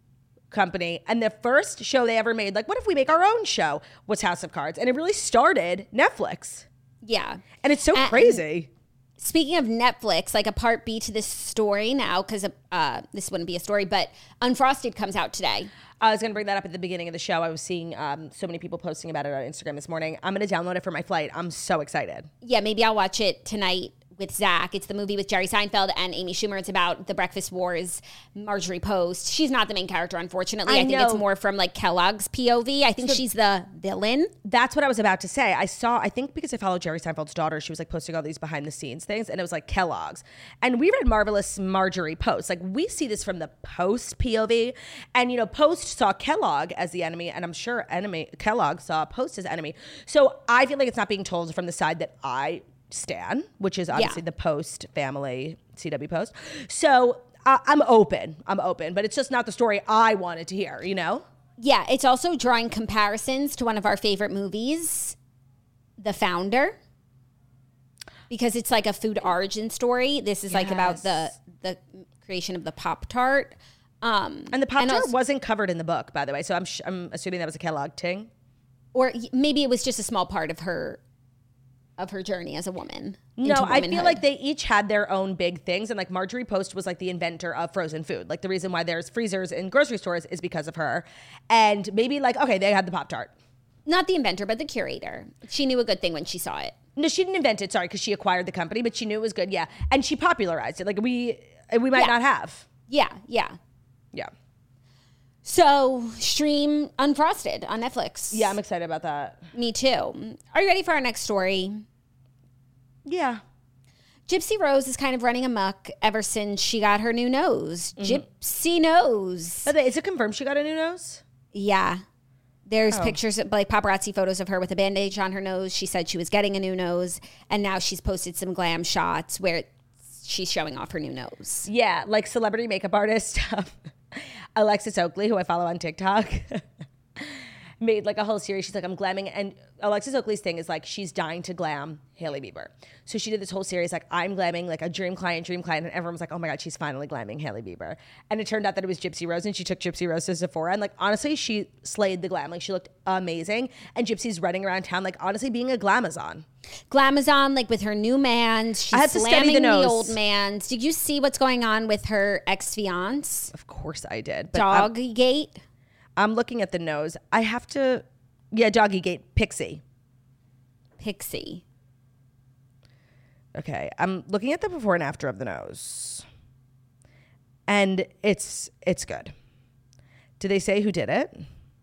company, and the first show they ever made, like, what if we make our own show, was House of Cards, and it really started Netflix. Yeah. And it's so and crazy. Speaking of Netflix, like a part B to this story now, because uh, this wouldn't be a story, but Unfrosted comes out today. I was going to bring that up at the beginning of the show. I was seeing um, so many people posting about it on Instagram this morning. I'm going to download it for my flight. I'm so excited. Yeah, maybe I'll watch it tonight with Zach. It's the movie with Jerry Seinfeld and Amy Schumer. It's about the Breakfast Wars, Marjorie Post. She's not the main character, unfortunately. I, I think know. It's more from like Kellogg's P O V. I think so, she's the villain. That's what I was about to say. I saw, I think because I follow Jerry Seinfeld's daughter, she was like posting all these behind the scenes things, and it was like Kellogg's. And we read Marvelous Marjorie Post. Like, we see this from the Post P O V. And, you know, Post saw Kellogg as the enemy, and I'm sure enemy Kellogg saw Post as enemy. So I feel like it's not being told from the side that I stan, which is obviously yeah. the Post family, C W Post. So uh, I'm open. I'm open. But it's just not the story I wanted to hear, you know? Yeah, it's also drawing comparisons to one of our favorite movies, The Founder, because it's like a food origin story. This is yes. like about the the creation of the Pop-Tart. Um, and the Pop-Tart wasn't covered in the book, by the way. So I'm sh- I'm assuming that was a Kellogg thing. Or maybe it was just a small part of her of her journey as a woman. No, I feel like they each had their own big things. And like Marjorie Post was like the inventor of frozen food. Like the reason why there's freezers in grocery stores is because of her. And maybe like, okay, they had the Pop-Tart. Not the inventor, but the curator. She knew a good thing when she saw it. No, she didn't invent it, sorry, because she acquired the company, but she knew it was good, yeah. And she popularized it. Like we, we might yeah. not have. Yeah, yeah. Yeah. So, stream Unfrosted on Netflix. Yeah, I'm excited about that. Me too. Are you ready for our next story? Yeah. Gypsy Rose is kind of running amok ever since she got her new nose. Mm-hmm. Gypsy nose. But is it confirmed she got a new nose? Yeah. There's oh. pictures, like paparazzi photos of her with a bandage on her nose. She said she was getting a new nose. And now she's posted some glam shots where she's showing off her new nose. Yeah, like celebrity makeup artist Alexis Oakley, who I follow on TikTok, made like a whole series. She's like, I'm glamming. And Alexis Oakley's thing is like, she's dying to glam Hailey Bieber. So she did this whole series like, I'm glamming like a dream client, dream client. And everyone was like, oh my God, she's finally glamming Hailey Bieber. And it turned out that it was Gypsy Rose, and she took Gypsy Rose to Sephora. And like, honestly, she slayed the glam. Like, she looked amazing. And Gypsy's running around town, like, honestly, being a glamazon. Glamazon, like with her new man. She's I had to slamming study the, nose. the old man. Did you see what's going on with her ex-fiance? Of course I did. But Doggy Gate? I'm looking at the nose. I have to, yeah, Doggy Gate, Pixie. Pixie. Okay, I'm looking at the before and after of the nose. And it's it's good. Did they say who did it?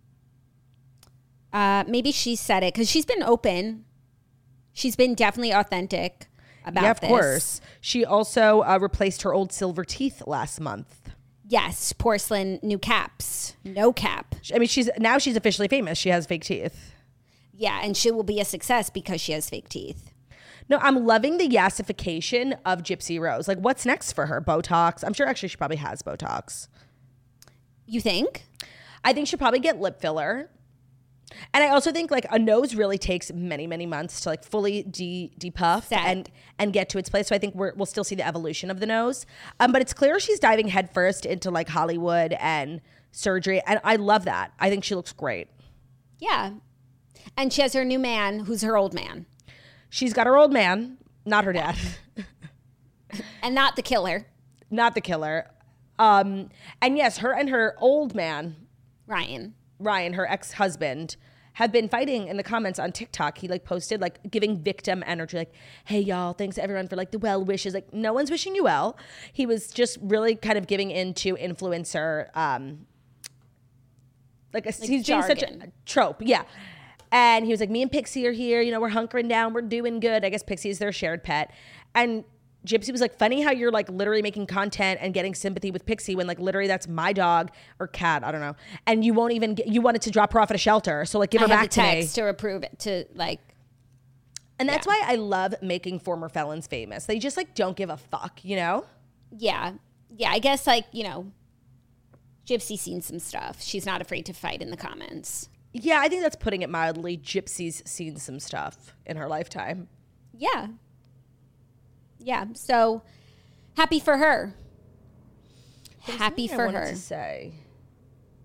Uh, maybe she said it, because she's been open. She's been definitely authentic about this. Yeah, of this. course. She also uh, replaced her old silver teeth last month. Yes, porcelain, new caps, no cap. I mean, she's now she's officially famous. She has fake teeth. Yeah, and she will be a success because she has fake teeth. No, I'm loving the yassification of Gypsy Rose. Like, what's next for her? Botox? I'm sure actually she probably has Botox. You think? I think she'll probably get lip filler. And I also think like a nose really takes many, many months to like fully de depuff and and get to its place. So I think we're, we'll still see the evolution of the nose. Um, but it's clear she's diving headfirst into like Hollywood and surgery. And I love that. I think she looks great. Yeah. And she has her new man, who's her old man. She's got her old man, not her dad. And not the killer. Not the killer. Um, and yes, her and her old man, Ryan. Ryan, her ex-husband, have been fighting in the comments on TikTok. He like posted like giving victim energy, like, hey y'all, thanks everyone for like the well wishes. Like, no one's wishing you well. He was just really kind of giving into influencer, um, like, a, like he's being such a trope. Yeah. And he was like, me and Pixie are here. You know, we're hunkering down. We're doing good. I guess Pixie is their shared pet. And Gypsy was like, funny how you're like literally making content and getting sympathy with Pixie when like literally that's my dog or cat, I don't know. And you won't even get, you wanted to drop her off at a shelter. So like give her I have back the to text me. to approve it to like. And that's yeah. why I love making former felons famous. They just like don't give a fuck, you know? Yeah. Yeah. I guess like, you know, Gypsy's seen some stuff. She's not afraid to fight in the comments. Yeah, I think that's putting it mildly. Gypsy's seen some stuff in her lifetime. Yeah. Yeah. So happy for her. There's happy for I wanted her. To say.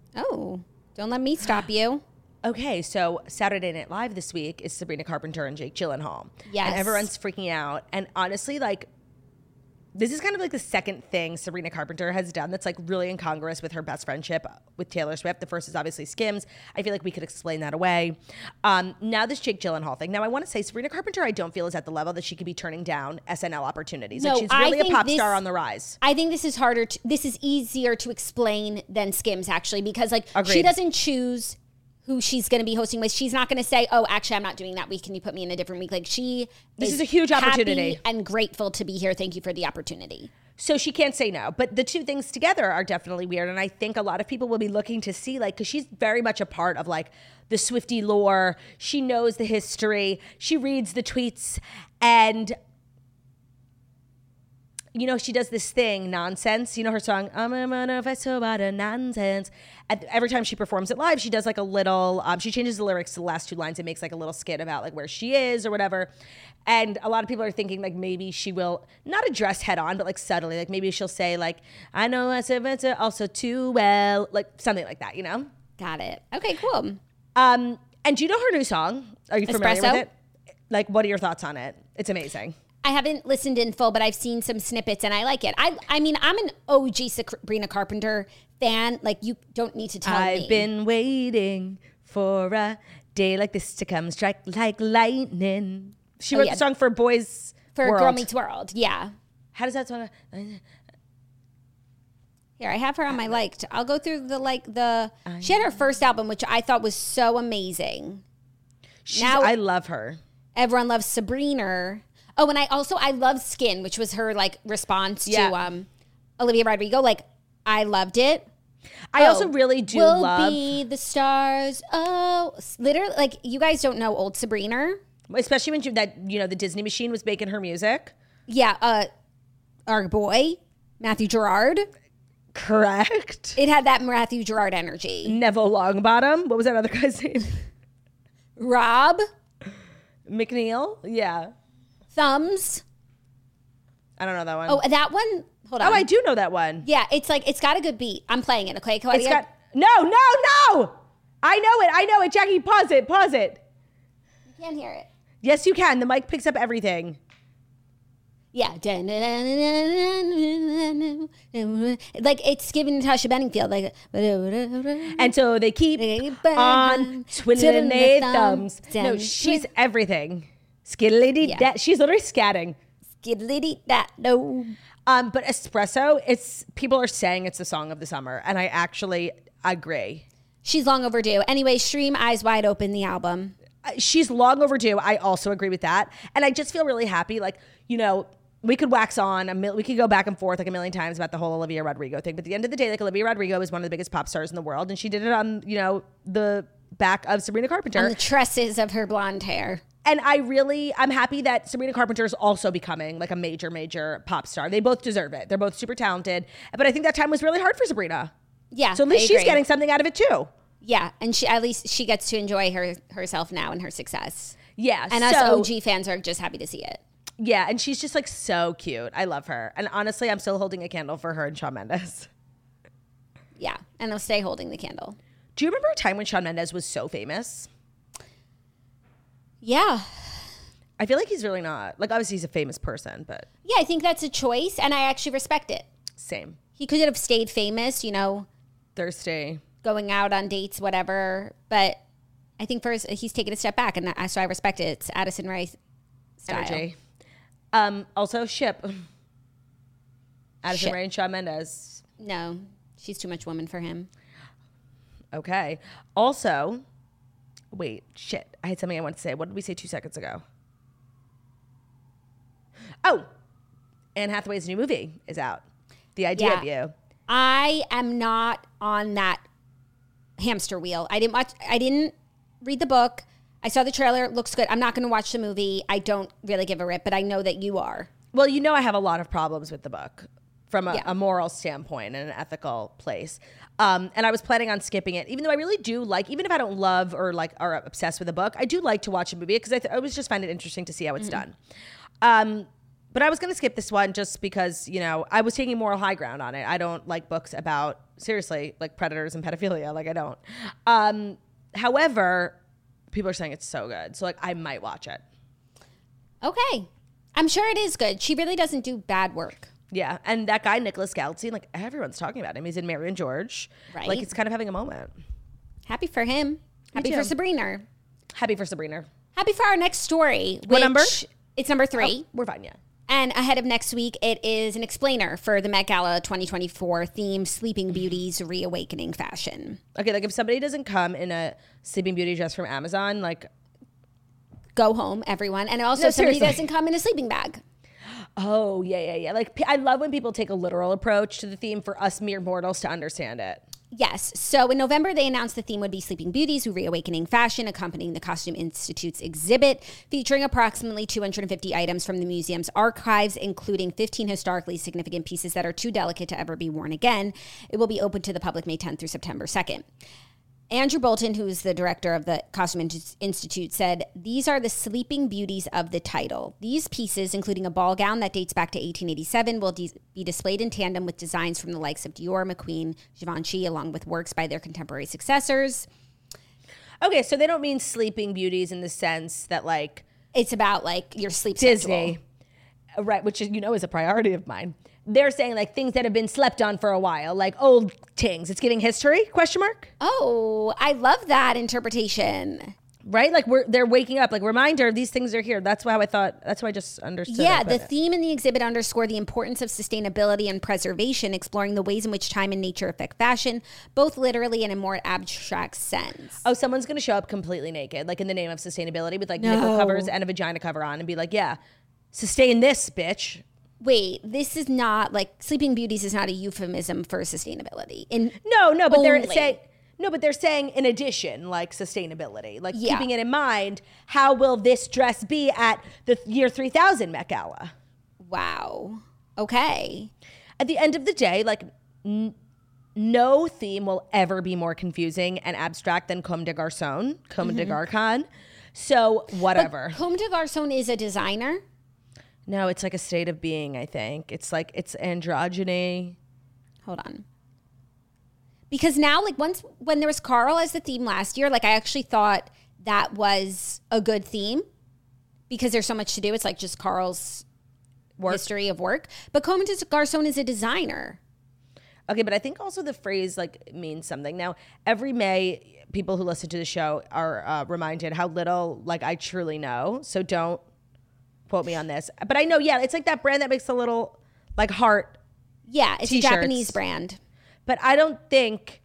Oh, don't let me stop you. Okay, so Saturday Night Live this week is Sabrina Carpenter and Jake Gyllenhaal. Yes. And everyone's freaking out. And honestly, like, this is kind of like the second thing Sabrina Carpenter has done that's like really incongruous with her best friendship with Taylor Swift. The first is obviously Skims. I feel like we could explain that away. Um, now this Jake Gyllenhaal thing. Now I want to say Sabrina Carpenter I don't feel is at the level that she could be turning down S N L opportunities. No, like she's really I a think pop this- star on the rise. I think this is harder. To, this is easier to explain than Skims actually, because like she Agreed. doesn't choose who she's going to be hosting with. She's not going to say, "Oh, actually, I'm not doing that week. Can you put me in a different week?" Like she, This is a huge opportunity. happy and grateful to be here. Thank you for the opportunity. So she can't say no. But the two things together are definitely weird. And I think a lot of people will be looking to see, like, because she's very much a part of, like, the Swiftie lore. She knows the history. She reads the tweets. And, you know, she does this thing, Nonsense. You know her song, I'm a manifesto about a nonsense. And every time she performs it live, she does, like, a little, um, she changes the lyrics to the last two lines and makes, like, a little skit about, like, where she is or whatever. And a lot of people are thinking, like, maybe she will not address head on, but, like, subtly. Like, maybe she'll say, like, I know I said it also too well. Like, something like that, you know? Got it. Okay, cool. Um, and do you know her new song? Are you familiar Espresso? with it? Like, what are your thoughts on it? It's amazing. I haven't listened in full, but I've seen some snippets and I like it. I I mean, I'm an O G Sabrina Carpenter fan. Like, you don't need to tell I've me. been waiting for a day like this to come strike like lightning. She Oh, wrote yeah. the song for Boys For World. Girl Meets World. Yeah. How does that song? Here, I have her on my liked. I'll go through the like the. She had her first album, which I thought was so amazing. She's, Now- I love her. Everyone loves Sabrina. Oh, and I also I love Skin, which was her like response Yeah. to um, Olivia Rodrigo. Like, I loved it. I Oh, also really do we'll love, be the stars. Oh, literally, like you guys don't know old Sabrina. especially when she, that you know the Disney Machine was making her music. Yeah, uh, our boy Matthew Gerard. Correct. It had that Matthew Gerard energy. Neville Longbottom. What was that other guy's name? Rob McNeil. Yeah, Thumbs. I don't know that one. Oh, that one. Hold on. Oh, I do know that one. Yeah, it's like it's got a good beat. I'm playing it. Okay, Claudia. It's got no, no, no. I know it. I know it. Jackie, pause it. Pause it. You can't hear it. Yes, you can. The mic picks up everything. Yeah. Like it's giving Natasha Bedingfield. Like, And so they keep on twiddling Twiddling their their thumbs. thumbs. No, she's everything. Skiddly Yeah. da. She's literally scatting. skiddly that no. Um, but Espresso, it's people are saying it's the song of the summer, and I actually agree. She's long overdue. Anyway, stream Eyes Wide Open, the album. Uh, She's long overdue. I also agree with that, and I just feel really happy. Like you know, we could wax on a mil- we could go back and forth like a million times about the whole Olivia Rodrigo thing, but at the end of the day, like Olivia Rodrigo is one of the biggest pop stars in the world, and she did it on you know the back of Sabrina Carpenter. On the tresses of her blonde hair. And I really, I'm happy that Sabrina Carpenter is also becoming like a major, major pop star. They both deserve it. They're both super talented. But I think that time was really hard for Sabrina. Yeah. So at least I she's agree. getting something out of it too. Yeah, and she at least she gets to enjoy her herself now and her success. Yeah. And so, us O G fans are just happy to see it. Yeah. And she's just like so cute. I love her. And honestly, I'm still holding a candle for her and Shawn Mendes. Yeah, and they'll stay holding the candle. Do you remember a time when Shawn Mendes was so famous? Yeah. I feel like he's really not. Like, obviously, he's a famous person, but Yeah, I think that's a choice, and I actually respect it. same. He could have stayed famous, you know, Thirsty. going out on dates, whatever. But I think first he's taken a step back, and I, so I respect it. It's Addison Rae style. Energy. Um, also, Ship. Addison Ship. Rae and Shawn Mendes. No, she's too much woman for him. Okay. Also, wait, shit. I had something I wanted to say. What did we say two seconds ago? Oh, Anne Hathaway's new movie is out. The Idea of You. I am not on that hamster wheel. I didn't watch. I didn't read the book. I saw the trailer. It looks good. I'm not going to watch the movie. I don't really give a rip, but I know that you are. Well, you know I have a lot of problems with the book from a, Yeah. a moral standpoint and an ethical place. Um, and I was planning on skipping it, even though I really do like, even if I don't love or like are obsessed with a book, I do like to watch a movie because I, th- I always just find it interesting to see how it's Mm-hmm. done. Um, but I was going to skip this one just because, you know, I was taking moral high ground on it. I don't like books about seriously, like predators and pedophilia. Like I don't. Um, however, people are saying it's so good. So like I might watch it. Okay. I'm sure it is good. She really doesn't do bad work. Yeah. And that guy, Nicholas Goldstein, like everyone's talking about him. He's in Mary and George. Right. Like he's kind of having a moment. Happy for him. Happy too. for Sabrina. Happy for Sabrina. Happy for our next story. What number? It's number three. Oh, we're fine, yeah. And ahead of next week, it is an explainer for the Met Gala twenty twenty-four theme, Sleeping Beauty's Reawakening Fashion. Okay, like if somebody doesn't come in a Sleeping Beauty dress from Amazon, like... Go home, everyone. And also, No, somebody seriously. doesn't come in a sleeping bag. Oh, yeah, yeah, yeah. Like, I love when people take a literal approach to the theme for us mere mortals to understand it. Yes. So in November, they announced the theme would be Sleeping Beauties, Reawakening Fashion, accompanying the Costume Institute's exhibit, featuring approximately two hundred fifty items from the museum's archives, including fifteen historically significant pieces that are too delicate to ever be worn again. It will be open to the public May tenth through September second. Andrew Bolton, who is the director of the Costume Institute, said, "These are the sleeping beauties of the title. These pieces, including a ball gown that dates back to eighteen eighty-seven, will de- be displayed in tandem with designs from the likes of Dior, McQueen, Givenchy, along with works by their contemporary successors." Okay, so they don't mean sleeping beauties in the sense that, like... It's about, like, your sleep Disney. schedule. Right, which, is, you know, is a priority of mine. They're saying, like, things that have been slept on for a while, like old things. It's giving history, question mark? Oh, I love that interpretation. Right? Like, we're they're waking up. Like, reminder, these things are here. That's how I thought, that's why I just understood Yeah, it, the but- theme in the exhibit underscore the importance of sustainability and preservation, exploring the ways in which time and nature affect fashion, both literally and in a more abstract sense. Oh, someone's going to show up completely naked, like in the name of sustainability, with, like, No. nipple covers and a vagina cover on and be like, yeah, sustain this, bitch. Wait, this is not, like, Sleeping Beauties is not a euphemism for sustainability. In No, no, but they're Only. saying... No, but they're saying in addition, like sustainability, like Yeah. keeping it in mind, how will this dress be at the year three thousand Met Gala? Wow. Okay. At the end of the day, like n- no theme will ever be more confusing and abstract than Comme des Garçons, Comme des Garçons. So whatever. But Comme des Garçons is a designer. No, it's like a state of being, I think. It's like, it's androgyny. Hold on. Because now, like, once when there was Carl as the theme last year, like, I actually thought that was a good theme because there's so much to do. It's like just Carl's Work. history of work. But Comme des Garçons is a designer. Okay, but I think also the phrase like means something. Now, every May, people who listen to the show are uh, reminded how little like I truly know. So don't quote me on this. But I know, yeah, it's like that brand that makes a little like heart. Yeah, it's T-shirts. a Japanese brand. But I don't think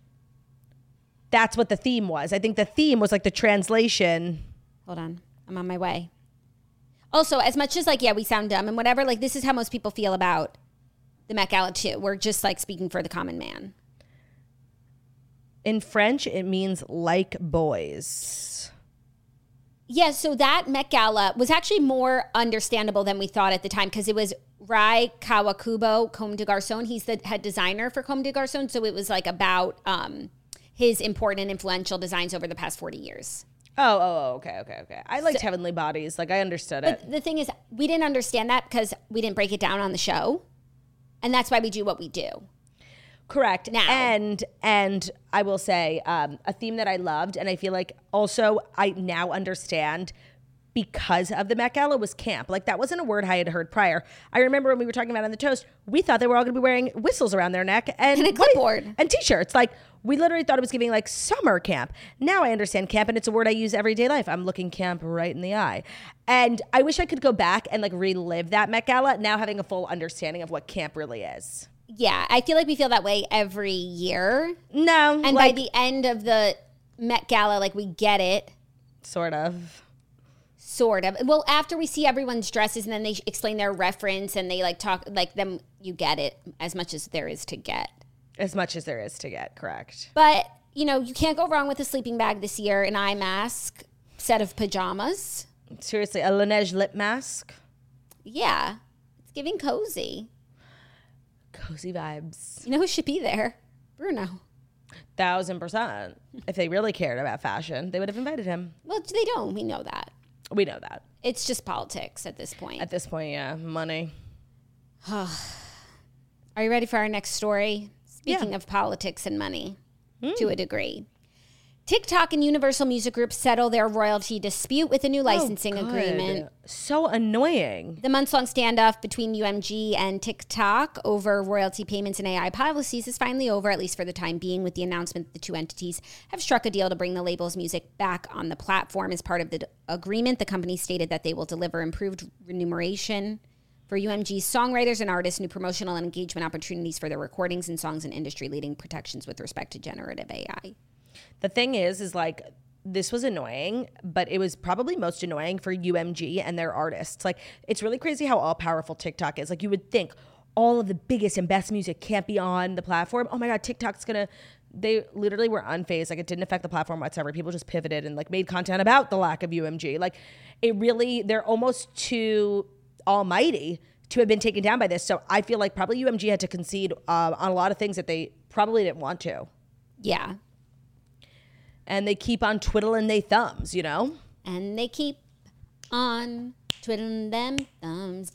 that's what the theme was. I think the theme was like the translation. Hold on. I'm on my way. Also, as much as like, yeah, we sound dumb and whatever, like this is how most people feel about the Met Gala too. We're just like speaking for the common man. In French, it means like boys. Yeah, so that Met Gala was actually more understandable than we thought at the time because it was Rai Kawakubo, Comme des Garçons. He's the head designer for Comme des Garçons. So it was like about um, his important and influential designs over the past forty years. Oh, oh, oh, okay, okay, okay. I liked Heavenly Bodies. Like, I understood it. But the thing is, we didn't understand that because we didn't break it down on the show. And that's why we do what we do. Correct. Now. And and I will say um, a theme that I loved, and I feel like also I now understand because of the Met Gala was camp. Like that wasn't a word I had heard prior. I remember when we were talking about it on the toast, we thought they were all going to be wearing whistles around their neck and, And a clipboard. and t-shirts. Like we literally thought it was giving like summer camp. Now I understand camp, and it's a word I use everyday life. I'm looking camp right in the eye. And I wish I could go back and like relive that Met Gala, now having a full understanding of what camp really is. Yeah, I feel like we feel that way every year. No. And like, by the end of the Met Gala, like we get it. Sort of. Sort of. Well, after we see everyone's dresses and then they explain their reference and they like talk, like them, you get it as much as there is to get. As much as there is to get, correct. But, you know, you can't go wrong with a sleeping bag this year, an eye mask, set of pajamas. Seriously, a Laneige lip mask. Yeah, it's giving cozy. Cozy vibes. You know who should be there? Bruno. Thousand percent. If they really cared about fashion, they would have invited him. Well, they don't. We know that. We know that. It's just politics at this point. At this point, yeah, money. Are you ready for our next story? Speaking Yeah. of politics and money, mm. to a degree. TikTok and Universal Music Group settle their royalty dispute with a new licensing oh, agreement. So annoying. The months-long standoff between U M G and TikTok over royalty payments and A I policies is finally over, at least for the time being, with the announcement that the two entities have struck a deal to bring the label's music back on the platform. As part of the d- agreement, the company stated that they will deliver improved remuneration for U M G's songwriters and artists, new promotional and engagement opportunities for their recordings and songs, and industry-leading protections with respect to generative A I. The thing is, is like, this was annoying, but it was probably most annoying for U M G and their artists. Like, it's really crazy how all-powerful TikTok is. Like, you would think all of the biggest and best music can't be on the platform. Oh my God, TikTok's gonna, they literally were unfazed. Like, it didn't affect the platform whatsoever. People just pivoted and like made content about the lack of U M G. Like, it really, they're almost too almighty to have been taken down by this. So I feel like probably U M G had to concede uh, on a lot of things that they probably didn't want to. Yeah. And they keep on twiddling their thumbs, you know? And they keep on twiddling them thumbs.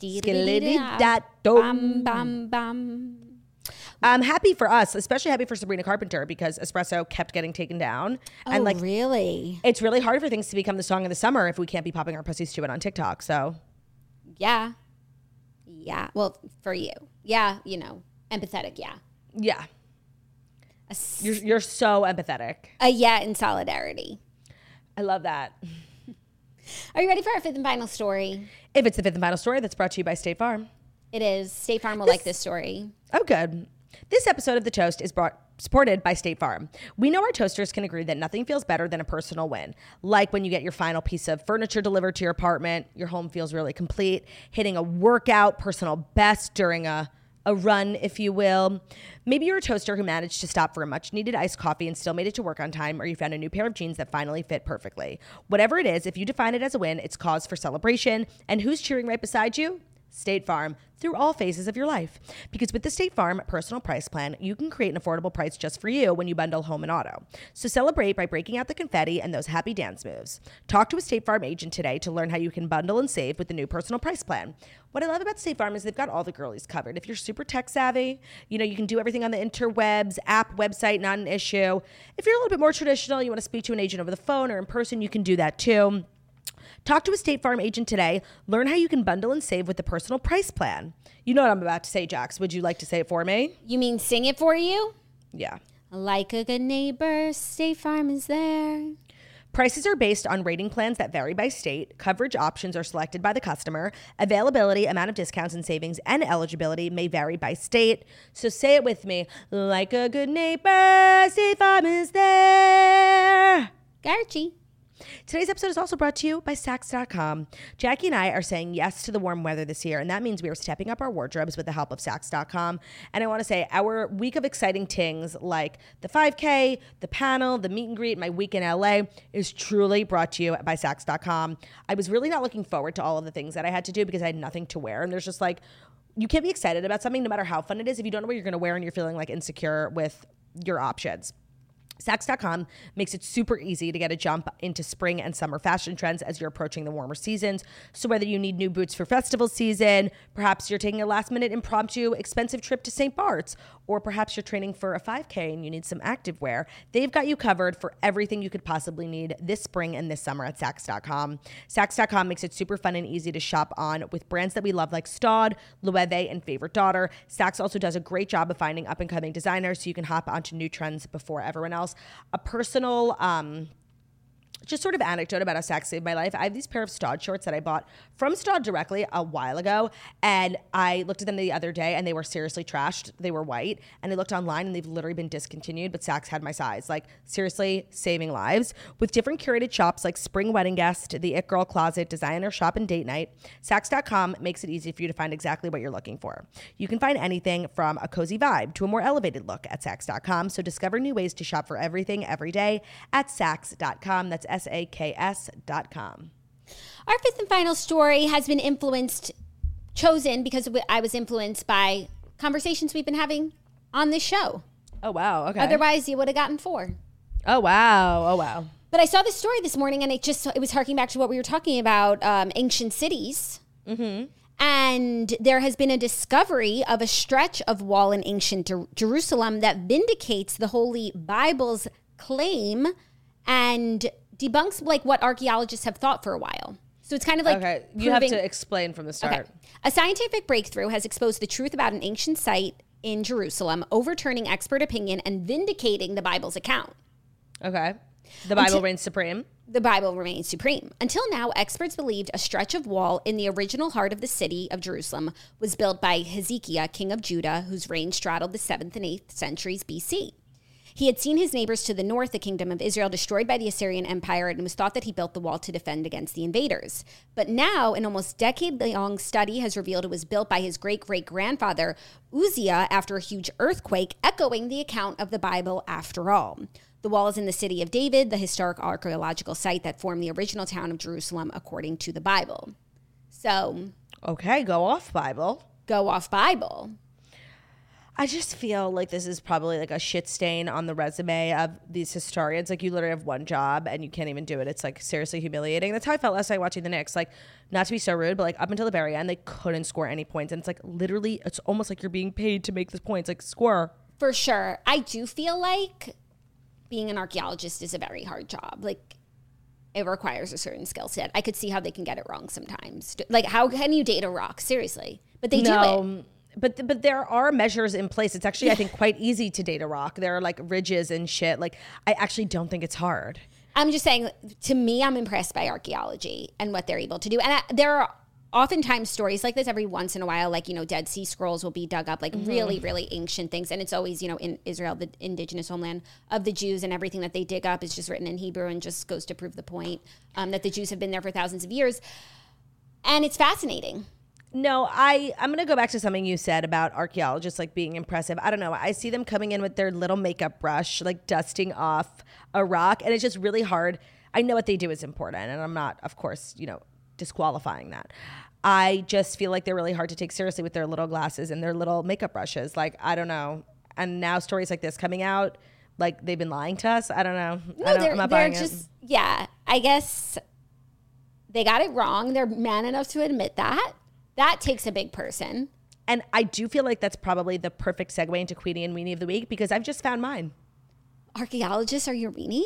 Skididididididom. Bam, bam, bam. I'm happy for us, especially happy for Sabrina Carpenter, because Espresso kept getting taken down. Oh, and like, really? It's really hard for things to become the song of the summer if we can't be popping our pussies to it on TikTok. So, yeah. Yeah. Well, for you. Yeah. You know, empathetic. Yeah. Yeah. A s- You're, you're so empathetic. A yeah in solidarity. I love that. Are you ready for our fifth and final story? If it's the fifth and final story, that's brought to you by State Farm. It is. State Farm will This- like this story. Oh, good. This episode of The Toast is brought supported by State Farm. We know our toasters can agree that nothing feels better than a personal win. Like when you get your final piece of furniture delivered to your apartment, your home feels really complete, hitting a workout personal best during a a run, if you will. Maybe you're a toaster who managed to stop for a much needed iced coffee and still made it to work on time, or you found a new pair of jeans that finally fit perfectly. Whatever it is, if you define it as a win, it's cause for celebration. And who's cheering right beside you? State Farm, through all phases of your life. Because with the State Farm personal price plan, you can create an affordable price just for you when you bundle home and auto. So celebrate by breaking out the confetti and those happy dance moves. Talk to a State Farm agent today to learn how you can bundle and save with the new personal price plan. What I love about State Farm is they've got all the girlies covered. If you're super tech savvy, you know, you can do everything on the interwebs, app, website, not an issue. If you're a little bit more traditional, you want to speak to an agent over the phone or in person, you can do that too. Talk to a State Farm agent today. Learn how you can bundle and save with the personal price plan. You know what I'm about to say, Jax. Would you like to say it for me? You mean sing it for you? Yeah. Like a good neighbor, State Farm is there. Prices are based on rating plans that vary by state. Coverage options are selected by the customer. Availability, amount of discounts and savings, and eligibility may vary by state. So say it with me. Like a good neighbor, State Farm is there. Garchi. Today's episode is also brought to you by Saks dot com. Jackie and I are saying yes to the warm weather this year, and that means we are stepping up our wardrobes with the help of Saks dot com. And I want to say our week of exciting things like the five K, the panel, the meet and greet, my week in L A is truly brought to you by Saks dot com. I was really not looking forward to all of the things that I had to do because I had nothing to wear. And there's just like, you can't be excited about something no matter how fun it is if you don't know what you're going to wear and you're feeling like insecure with your options. Saks dot com makes it super easy to get a jump into spring and summer fashion trends as you're approaching the warmer seasons. So whether you need new boots for festival season, perhaps you're taking a last minute impromptu expensive trip to Saint Bart's, or perhaps you're training for a five K and you need some activewear, they've got you covered for everything you could possibly need this spring and this summer at Saks dot com. Saks dot com makes it super fun and easy to shop on with brands that we love like Staud, Loewe, and Favorite Daughter. Saks also does a great job of finding up and coming designers so you can hop onto new trends before everyone else. A personal, um, just sort of anecdote about how Saks saved my life. I have these pair of Staud shorts that I bought from Staud directly a while ago, and I looked at them the other day and they were seriously trashed. They were white, and I looked online and they've literally been discontinued, but Saks had my size. Like, seriously, saving lives. With different curated shops like Spring Wedding Guest, the It Girl Closet, Designer Shop, and Date Night, Saks dot com makes it easy for you to find exactly what you're looking for. You can find anything from a cozy vibe to a more elevated look at Saks dot com, so discover new ways to shop for everything every day at Saks dot com. That's S A K S dot com. Our fifth and final story has been influenced, chosen because I was influenced by conversations we've been having on this show. Oh, wow. Okay. Otherwise, you would have gotten four. Oh, wow. Oh, wow. But I saw this story this morning, and it just it was harking back to what we were talking about, um, ancient cities. Mm-hmm. And there has been a discovery of a stretch of wall in ancient Jer- Jerusalem that vindicates the Holy Bible's claim and debunks like what archaeologists have thought for a while. So it's kind of like okay, you proving, have to explain from the start. Okay. A scientific breakthrough has exposed the truth about an ancient site in Jerusalem, overturning expert opinion and vindicating the Bible's account. Okay. The Bible Until- reigns supreme. The Bible remains supreme. Until now, experts believed a stretch of wall in the original heart of the city of Jerusalem was built by Hezekiah, king of Judah, whose reign straddled the seventh and eighth centuries B C. He had seen his neighbors to the north, the kingdom of Israel, destroyed by the Assyrian Empire, and it was thought that he built the wall to defend against the invaders. But now, an almost decade-long study has revealed it was built by his great-great-grandfather, Uzziah, after a huge earthquake, echoing the account of the Bible after all. The wall is in the city of David, the historic archaeological site that formed the original town of Jerusalem, according to the Bible. So, Okay, go off, Bible. go off Bible. I just feel like this is probably like a shit stain on the resume of these historians. Like, you literally have one job and you can't even do it. It's like seriously humiliating. That's how I felt last night watching the Knicks. Like, not to be so rude, but like up until the very end, they couldn't score any points. And it's like literally, it's almost like you're being paid to make the points. Like, score. For sure. I do feel like being an archaeologist is a very hard job. Like, it requires a certain skill set. I could see how they can get it wrong sometimes. Like, how can you date a rock? Seriously. But they do it. No, but but there are measures in place. It's actually, I think, quite easy to date a rock. There are like ridges and shit. Like, I actually don't think it's hard. I'm just saying, to me, I'm impressed by archaeology and what they're able to do. And I, there are oftentimes stories like this every once in a while, like, you know, Dead Sea Scrolls will be dug up, like mm-hmm. really, really ancient things. And it's always, you know, in Israel, the indigenous homeland of the Jews, and everything that they dig up is just written in Hebrew and just goes to prove the point um, that the Jews have been there for thousands of years. And it's fascinating. No, I, I'm going to go back to something you said about archaeologists like being impressive. I don't know. I see them coming in with their little makeup brush, like dusting off a rock. And it's just really hard. I know what they do is important. And I'm not, of course, you know, disqualifying that. I just feel like they're really hard to take seriously with their little glasses and their little makeup brushes. Like, I don't know. And now stories like this coming out, like they've been lying to us. I don't know. No, I don't, they're, I'm not they're buying just, it. yeah, I guess they got it wrong. They're man enough to admit that. That takes a big person. And I do feel like that's probably the perfect segue into Queenie and Weenie of the Week, because I've just found mine. Archaeologists are your weenie?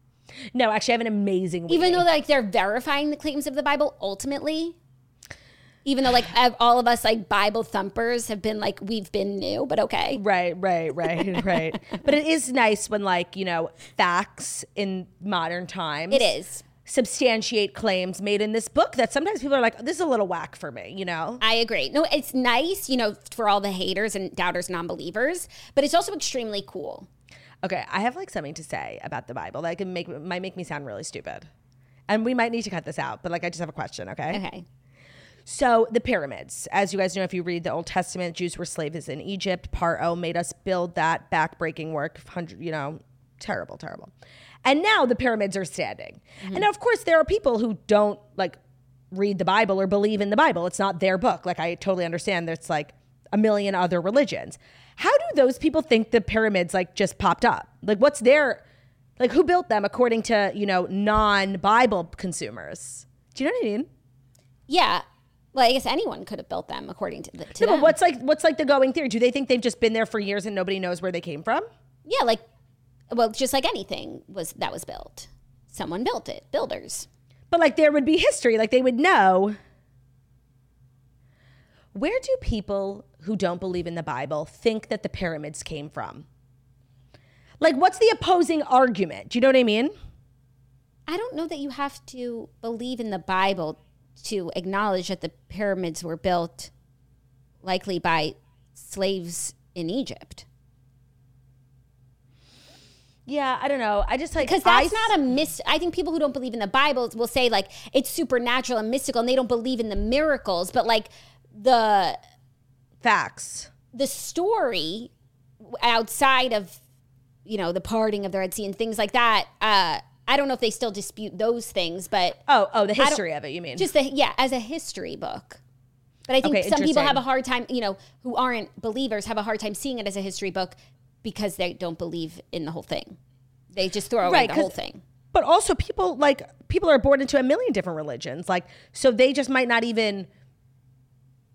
No, actually, I have an amazing weenie. Even though like they're verifying the claims of the Bible, ultimately, even though like all of us like Bible thumpers have been like, we've been new, but okay. Right, right, right, right. But it is nice when like, you know, facts in modern times. It is. Substantiate claims made in this book that sometimes people are like, this is a little whack for me, you know? I agree. No, it's nice, you know, for all the haters and doubters, non-believers, but it's also extremely cool. Okay, I have like something to say about the Bible that can make might make me sound really stupid. And we might need to cut this out, but like I just have a question, okay? Okay. So the pyramids, as you guys know, if you read the Old Testament, Jews were slaves in Egypt. Paro made us build that back-breaking work, hundred, you know, terrible, terrible. And now the pyramids are standing. Mm-hmm. And of course, there are people who don't like read the Bible or believe in the Bible. It's not their book. Like, I totally understand there's like a million other religions. How do those people think the pyramids like just popped up? Like, what's their, like, who built them according to, you know, non-Bible consumers? Do you know what I mean? Yeah. Well, I guess anyone could have built them according to, the, to no, them. But what's like, what's like the going theory? Do they think they've just been there for years and nobody knows where they came from? Yeah, like, well, just like anything was that was built. Someone built it, builders. But like there would be history, like they would know. Where do people who don't believe in the Bible think that the pyramids came from? Like, what's the opposing argument? Do you know what I mean? I don't know that you have to believe in the Bible to acknowledge that the pyramids were built likely by slaves in Egypt. Yeah, I don't know. I just like because that's I, not a myst. I think people who don't believe in the Bible will say like it's supernatural and mystical, and they don't believe in the miracles. But like the facts, the story outside of you know the parting of the Red Sea and things like that. Uh, I don't know if they still dispute those things, but oh, oh, the history of it. You mean just the yeah as a history book. But I think okay, some people have a hard time, you know, who aren't believers have a hard time seeing it as a history book. Because they don't believe in the whole thing. They just throw away right, the whole thing. But also people like people are born into a million different religions. Like, so they just might not even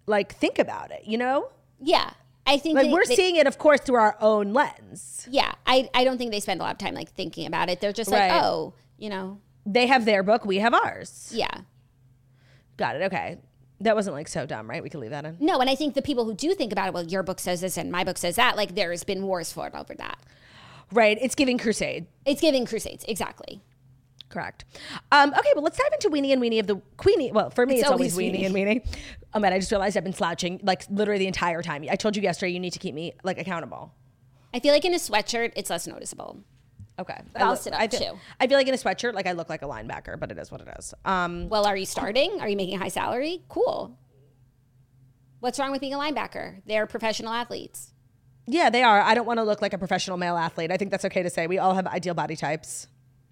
like think about it, you know? Yeah. I think like they, we're they, seeing it, of course, through our own lens. Yeah. I, I don't think they spend a lot of time like thinking about it. They're just Right. like, oh, you know. They have their book, we have ours. Yeah. Got it. Okay. That wasn't like so dumb, right? We could leave that in. No, and I think the people who do think about it, well, your book says this and my book says that, like there's been wars fought over that. Right. It's giving crusade. It's giving crusades. Exactly. Correct. Um, okay, well, let's dive into Weenie and Weenie of the Queenie. Well, for me, it's, It's always, always Weenie Weenie. and Weenie. Oh man, I just realized I've been slouching like literally the entire time. I told you yesterday you need to keep me like accountable. I feel like in a sweatshirt, it's less noticeable. Okay. But I I'll look- sit up I feel, too. I feel like in a sweatshirt, like I look like a linebacker, but it is what it is. Um, Well, are you starting? Are you making a high salary? Cool. What's wrong with being a linebacker? They're professional athletes. yeah, they are. I don't want to look like a professional male athlete. I think that's okay to say. We all have ideal body types.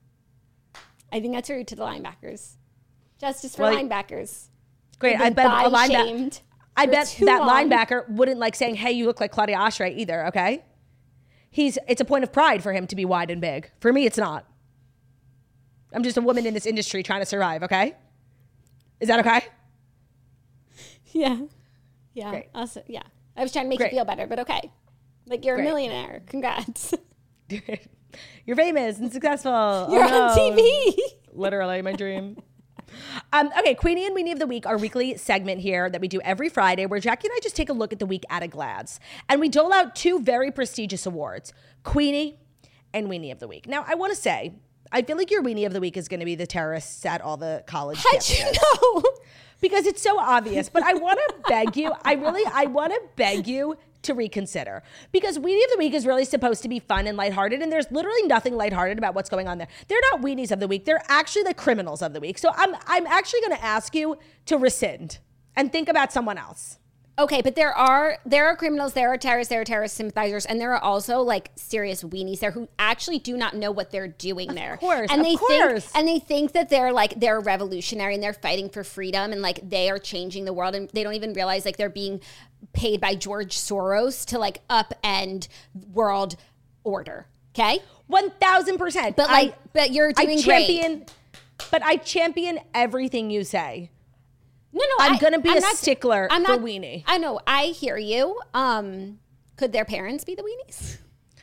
I think that's rude to the linebackers. Justice for Well, linebackers. Great. They've I been bet a body linebacker. shamed I for bet too that long. linebacker wouldn't like saying, "Hey, you look like Claudia Oshry" either. Okay. He's. It's a point of pride for him to be wide and big. For me, it's not. I'm just a woman in this industry trying to survive. Okay. Is that okay? Yeah. Yeah. Great. Also, yeah. I was trying to make Great. you feel better, but okay. Like you're Great. a millionaire. Congrats. You're famous and successful. You're Oh, on no. T V. Literally my dream. Um, okay, Queenie and Weenie of the Week, our weekly segment here that we do every Friday, where Jackie and I just take a look at the week at a glance. And we dole out two very prestigious awards, Queenie and Weenie of the Week. Now, I want to say, I feel like your Weenie of the Week is going to be the terrorists at all the college How'd campuses. you know? Because it's so obvious. But I want to beg you, I really, I want to beg you to reconsider. Because Weenie of the Week is really supposed to be fun and lighthearted, and there's literally nothing lighthearted about what's going on there. They're not Weenies of the Week. They're actually the criminals of the week. So I'm I'm actually going to ask you to rescind and think about someone else. Okay, but there are there are criminals, there are terrorists, there are terrorist sympathizers, and there are also like serious weenies there who actually do not know what they're doing there. Of course, and of they course. think and they think that they're like they're revolutionary and they're fighting for freedom and like they are changing the world, and they don't even realize like they're being paid by George Soros to like upend world order. Okay, one thousand percent. but like but you're doing I great. champion, but I champion everything you say. No, no, I'm I- gonna be I'm a not- stickler I'm for not, Weenie. I know. I hear you. Um, could their parents be the weenies?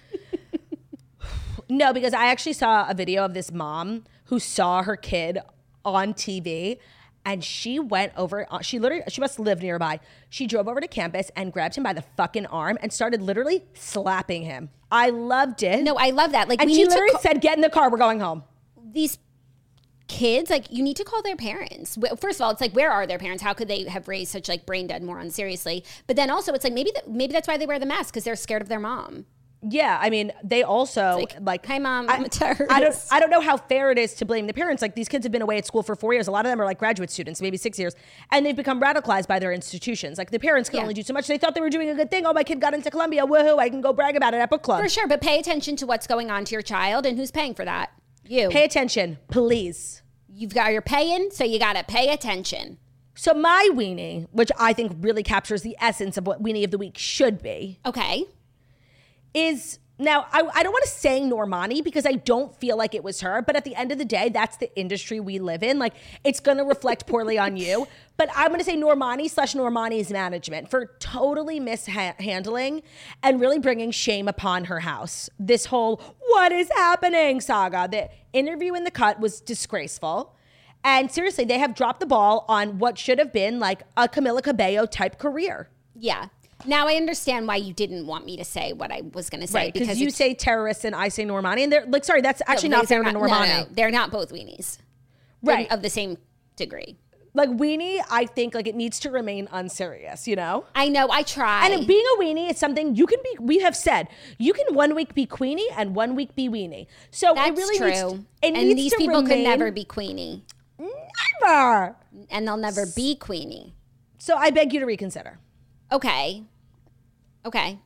No, because I actually saw a video of this mom who saw her kid on T V, and she went over. She literally, she must live nearby. She drove over to campus and grabbed him by the fucking arm and started literally slapping him. I loved it. No, I love that. Like, and we she need to literally ca- said, "Get in the car. We're going home." these kids, like, you need to call their parents. Wh- First of all, it's like, where are their parents? How could they have raised such like brain dead morons? Seriously. But then also, it's like maybe that maybe that's why they wear the mask, because they're scared of their mom. Yeah, I mean, they also Like, like, "Hi, Mom, I, I'm a terrorist." I don't, I don't know how fair it is to blame the parents. Like, these kids have been away at school for four years. A lot of them are like graduate students, maybe six years, and they've become radicalized by their institutions. Like, the parents can Yeah. only do so much. They thought they were doing a good thing. Oh, my kid got into Columbia. Woohoo! I can go brag about it at book club. For sure, but pay attention to what's going on to your child and who's paying for that. You. Pay attention, please. You've got you're paying, so you got to pay attention. So my weenie, which I think really captures the essence of what weenie of the week should be, Okay. is now I, I don't want to say Normani because I don't feel like it was her, but at the end of the day, that's the industry we live in. Like, it's going to reflect poorly on you. But I'm going to say Normani slash Normani's management for totally mishandling and really bringing shame upon her house. This whole "what is happening" saga. The interview in The Cut was disgraceful. And seriously, they have dropped the ball on what should have been like a Camila Cabello type career. Yeah. Now I understand why you didn't want me to say what I was going to say, Right, because you it's- say terrorists and I say Normani, and they're like, sorry, that's actually no, not fair they're to not- Normani. No, no, they're not both weenies. They're Right. of the same degree. Like, weenie, I think like it needs to remain unserious, you know? I know, I try. And being a weenie is something you can be, we have said, you can one week be Queenie and one week be weenie. So That's it really true. needs to, it and needs these to people could remain- never be Queenie. Never. And they'll never be Queenie. So I beg you to reconsider. Okay. Okay.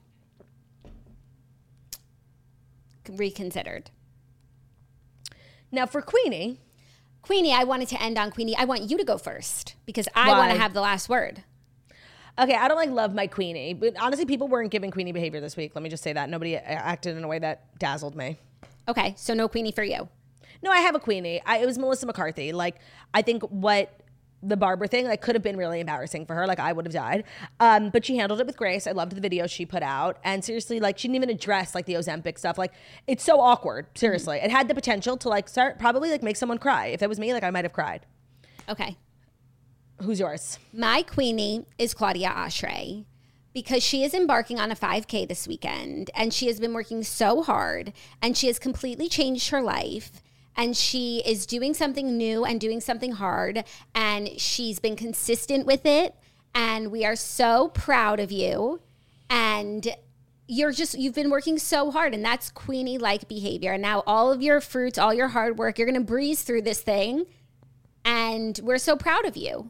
Reconsidered. Now for Queenie, Queenie, I wanted to end on Queenie. I want you to go first because I Why? want to have the last word. okay, I don't like love my Queenie, but honestly, people weren't giving Queenie behavior this week. Let me just say that. Nobody acted in a way that dazzled me. Okay, so no Queenie for you. No, I have a Queenie. I, it was Melissa McCarthy. Like, I think what the barber thing like could have been really embarrassing for her. Like I would have died. Um, but she handled it with grace. I loved the video she put out. And seriously, like she didn't even address like the Ozempic stuff. Like it's so awkward. Seriously. Mm-hmm. It had the potential to like start probably like make someone cry. If that was me, like I might have cried. Okay. Who's yours? My queenie is Claudia Oshry because she is embarking on a five K this weekend and she has been working so hard and she has completely changed her life. And she is doing something new and doing something hard. And she's been consistent with it. And we are so proud of you. And you're just, you've been working so hard. And that's Queenie-like behavior. And now all of your fruits, all your hard work, you're going to breeze through this thing. And we're so proud of you.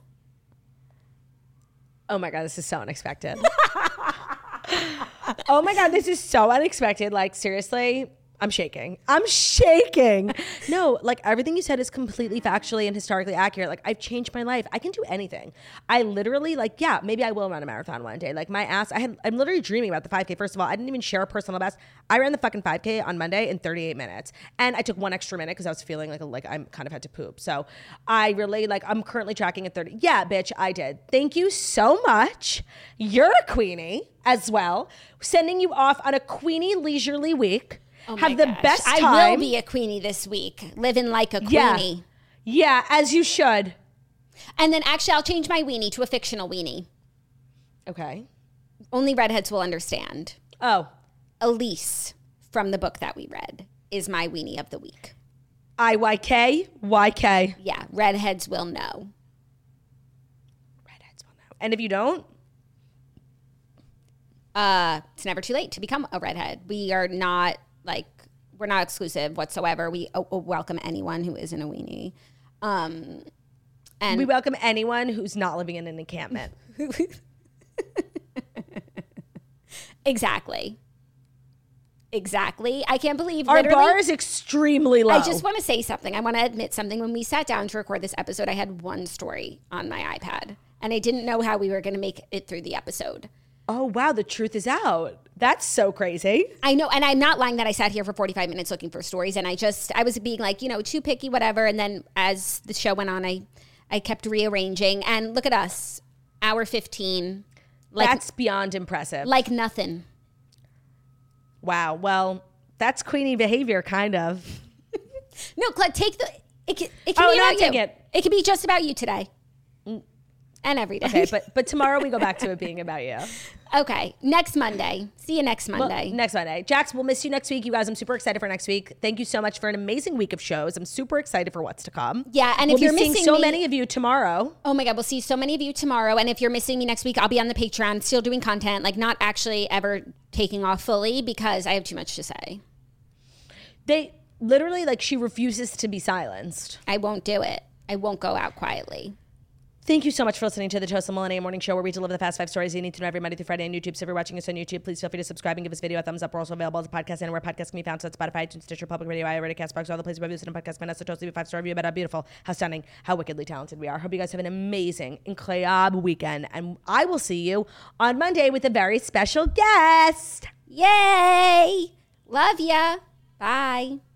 Oh my God, this is so unexpected. Oh my God, this is so unexpected. Like, seriously. I'm shaking. I'm shaking. No, like everything you said is completely factually and historically accurate. Like I've changed my life. I can do anything. I literally like, yeah, maybe I will run a marathon one day. Like my ass, I had, I'm literally dreaming about the five K. First of all, I didn't even share a personal best. I ran the fucking five K on Monday in thirty-eight minutes. And I took one extra minute because I was feeling like, like I kind of had to poop. So I really like, I'm currently tracking at thirty. Yeah, bitch, I did. Thank you so much. You're a queenie as well. Sending you off on a queenie leisurely week. Oh have the gosh. best time. I will be a queenie this week, living like a queenie. Yeah. yeah, as you should. And then actually I'll change my weenie to a fictional weenie. Okay. Only redheads will understand. Oh. Elise from the book that we read is my weenie of the week. I Y K? Y K. Yeah, redheads will know. Redheads will know. And if you don't? Uh, it's never too late to become a redhead. We are not... Like, we're not exclusive whatsoever. We uh, welcome anyone who isn't a weenie. Um, and we welcome anyone who's not living in an encampment. Exactly. Exactly. I can't believe our bar is extremely low. I just want to say something. I want to admit something. When we sat down to record this episode, I had one story on my iPad, and I didn't know how we were going to make it through the episode. Oh, wow. The truth is out. That's so crazy. I know. And I'm not lying that I sat here for forty-five minutes looking for stories. And I just, I was being like, you know, too picky, whatever. And then as the show went on, I, I kept rearranging. And look at us, hour fifteen. Like, that's beyond impressive. Like nothing. Wow. Well, that's queenie behavior, kind of. No, Claude, take the, it can, it can oh, be no, about take you. It. It can be just about you today. Mm. And every day. Okay, but but tomorrow we go back to it being about you. Okay, next Monday. See you next Monday. Well, next Monday. Jax, we'll miss you next week. You guys, I'm super excited for next week. Thank you so much for an amazing week of shows. I'm super excited for what's to come. Yeah, and we'll if you're be seeing missing so me, many of you tomorrow. Oh my God, we'll see so many of you tomorrow. And if you're missing me next week, I'll be on the Patreon, still doing content, like not actually ever taking off fully because I have too much to say. They literally, like, she refuses to be silenced. I won't do it. I won't go out quietly. Thank you so much for listening to the Toast of Millennium Morning Show, where we deliver the fast five stories you need to know every Monday through Friday on YouTube. So if you're watching us on YouTube, please feel free to subscribe and give this video a thumbs up. We're also available as a podcast anywhere podcasts can be found. So it's Spotify, iTunes, Stitcher, Public Radio, iHeartRadio, Castbox, all the places where we listen to podcasts. Vanessa Toast, leave a five-star review about how beautiful, how stunning, how wickedly talented we are. Hope you guys have an amazing, incroyable weekend. And I will see you on Monday with a very special guest. Yay! Love ya. Bye.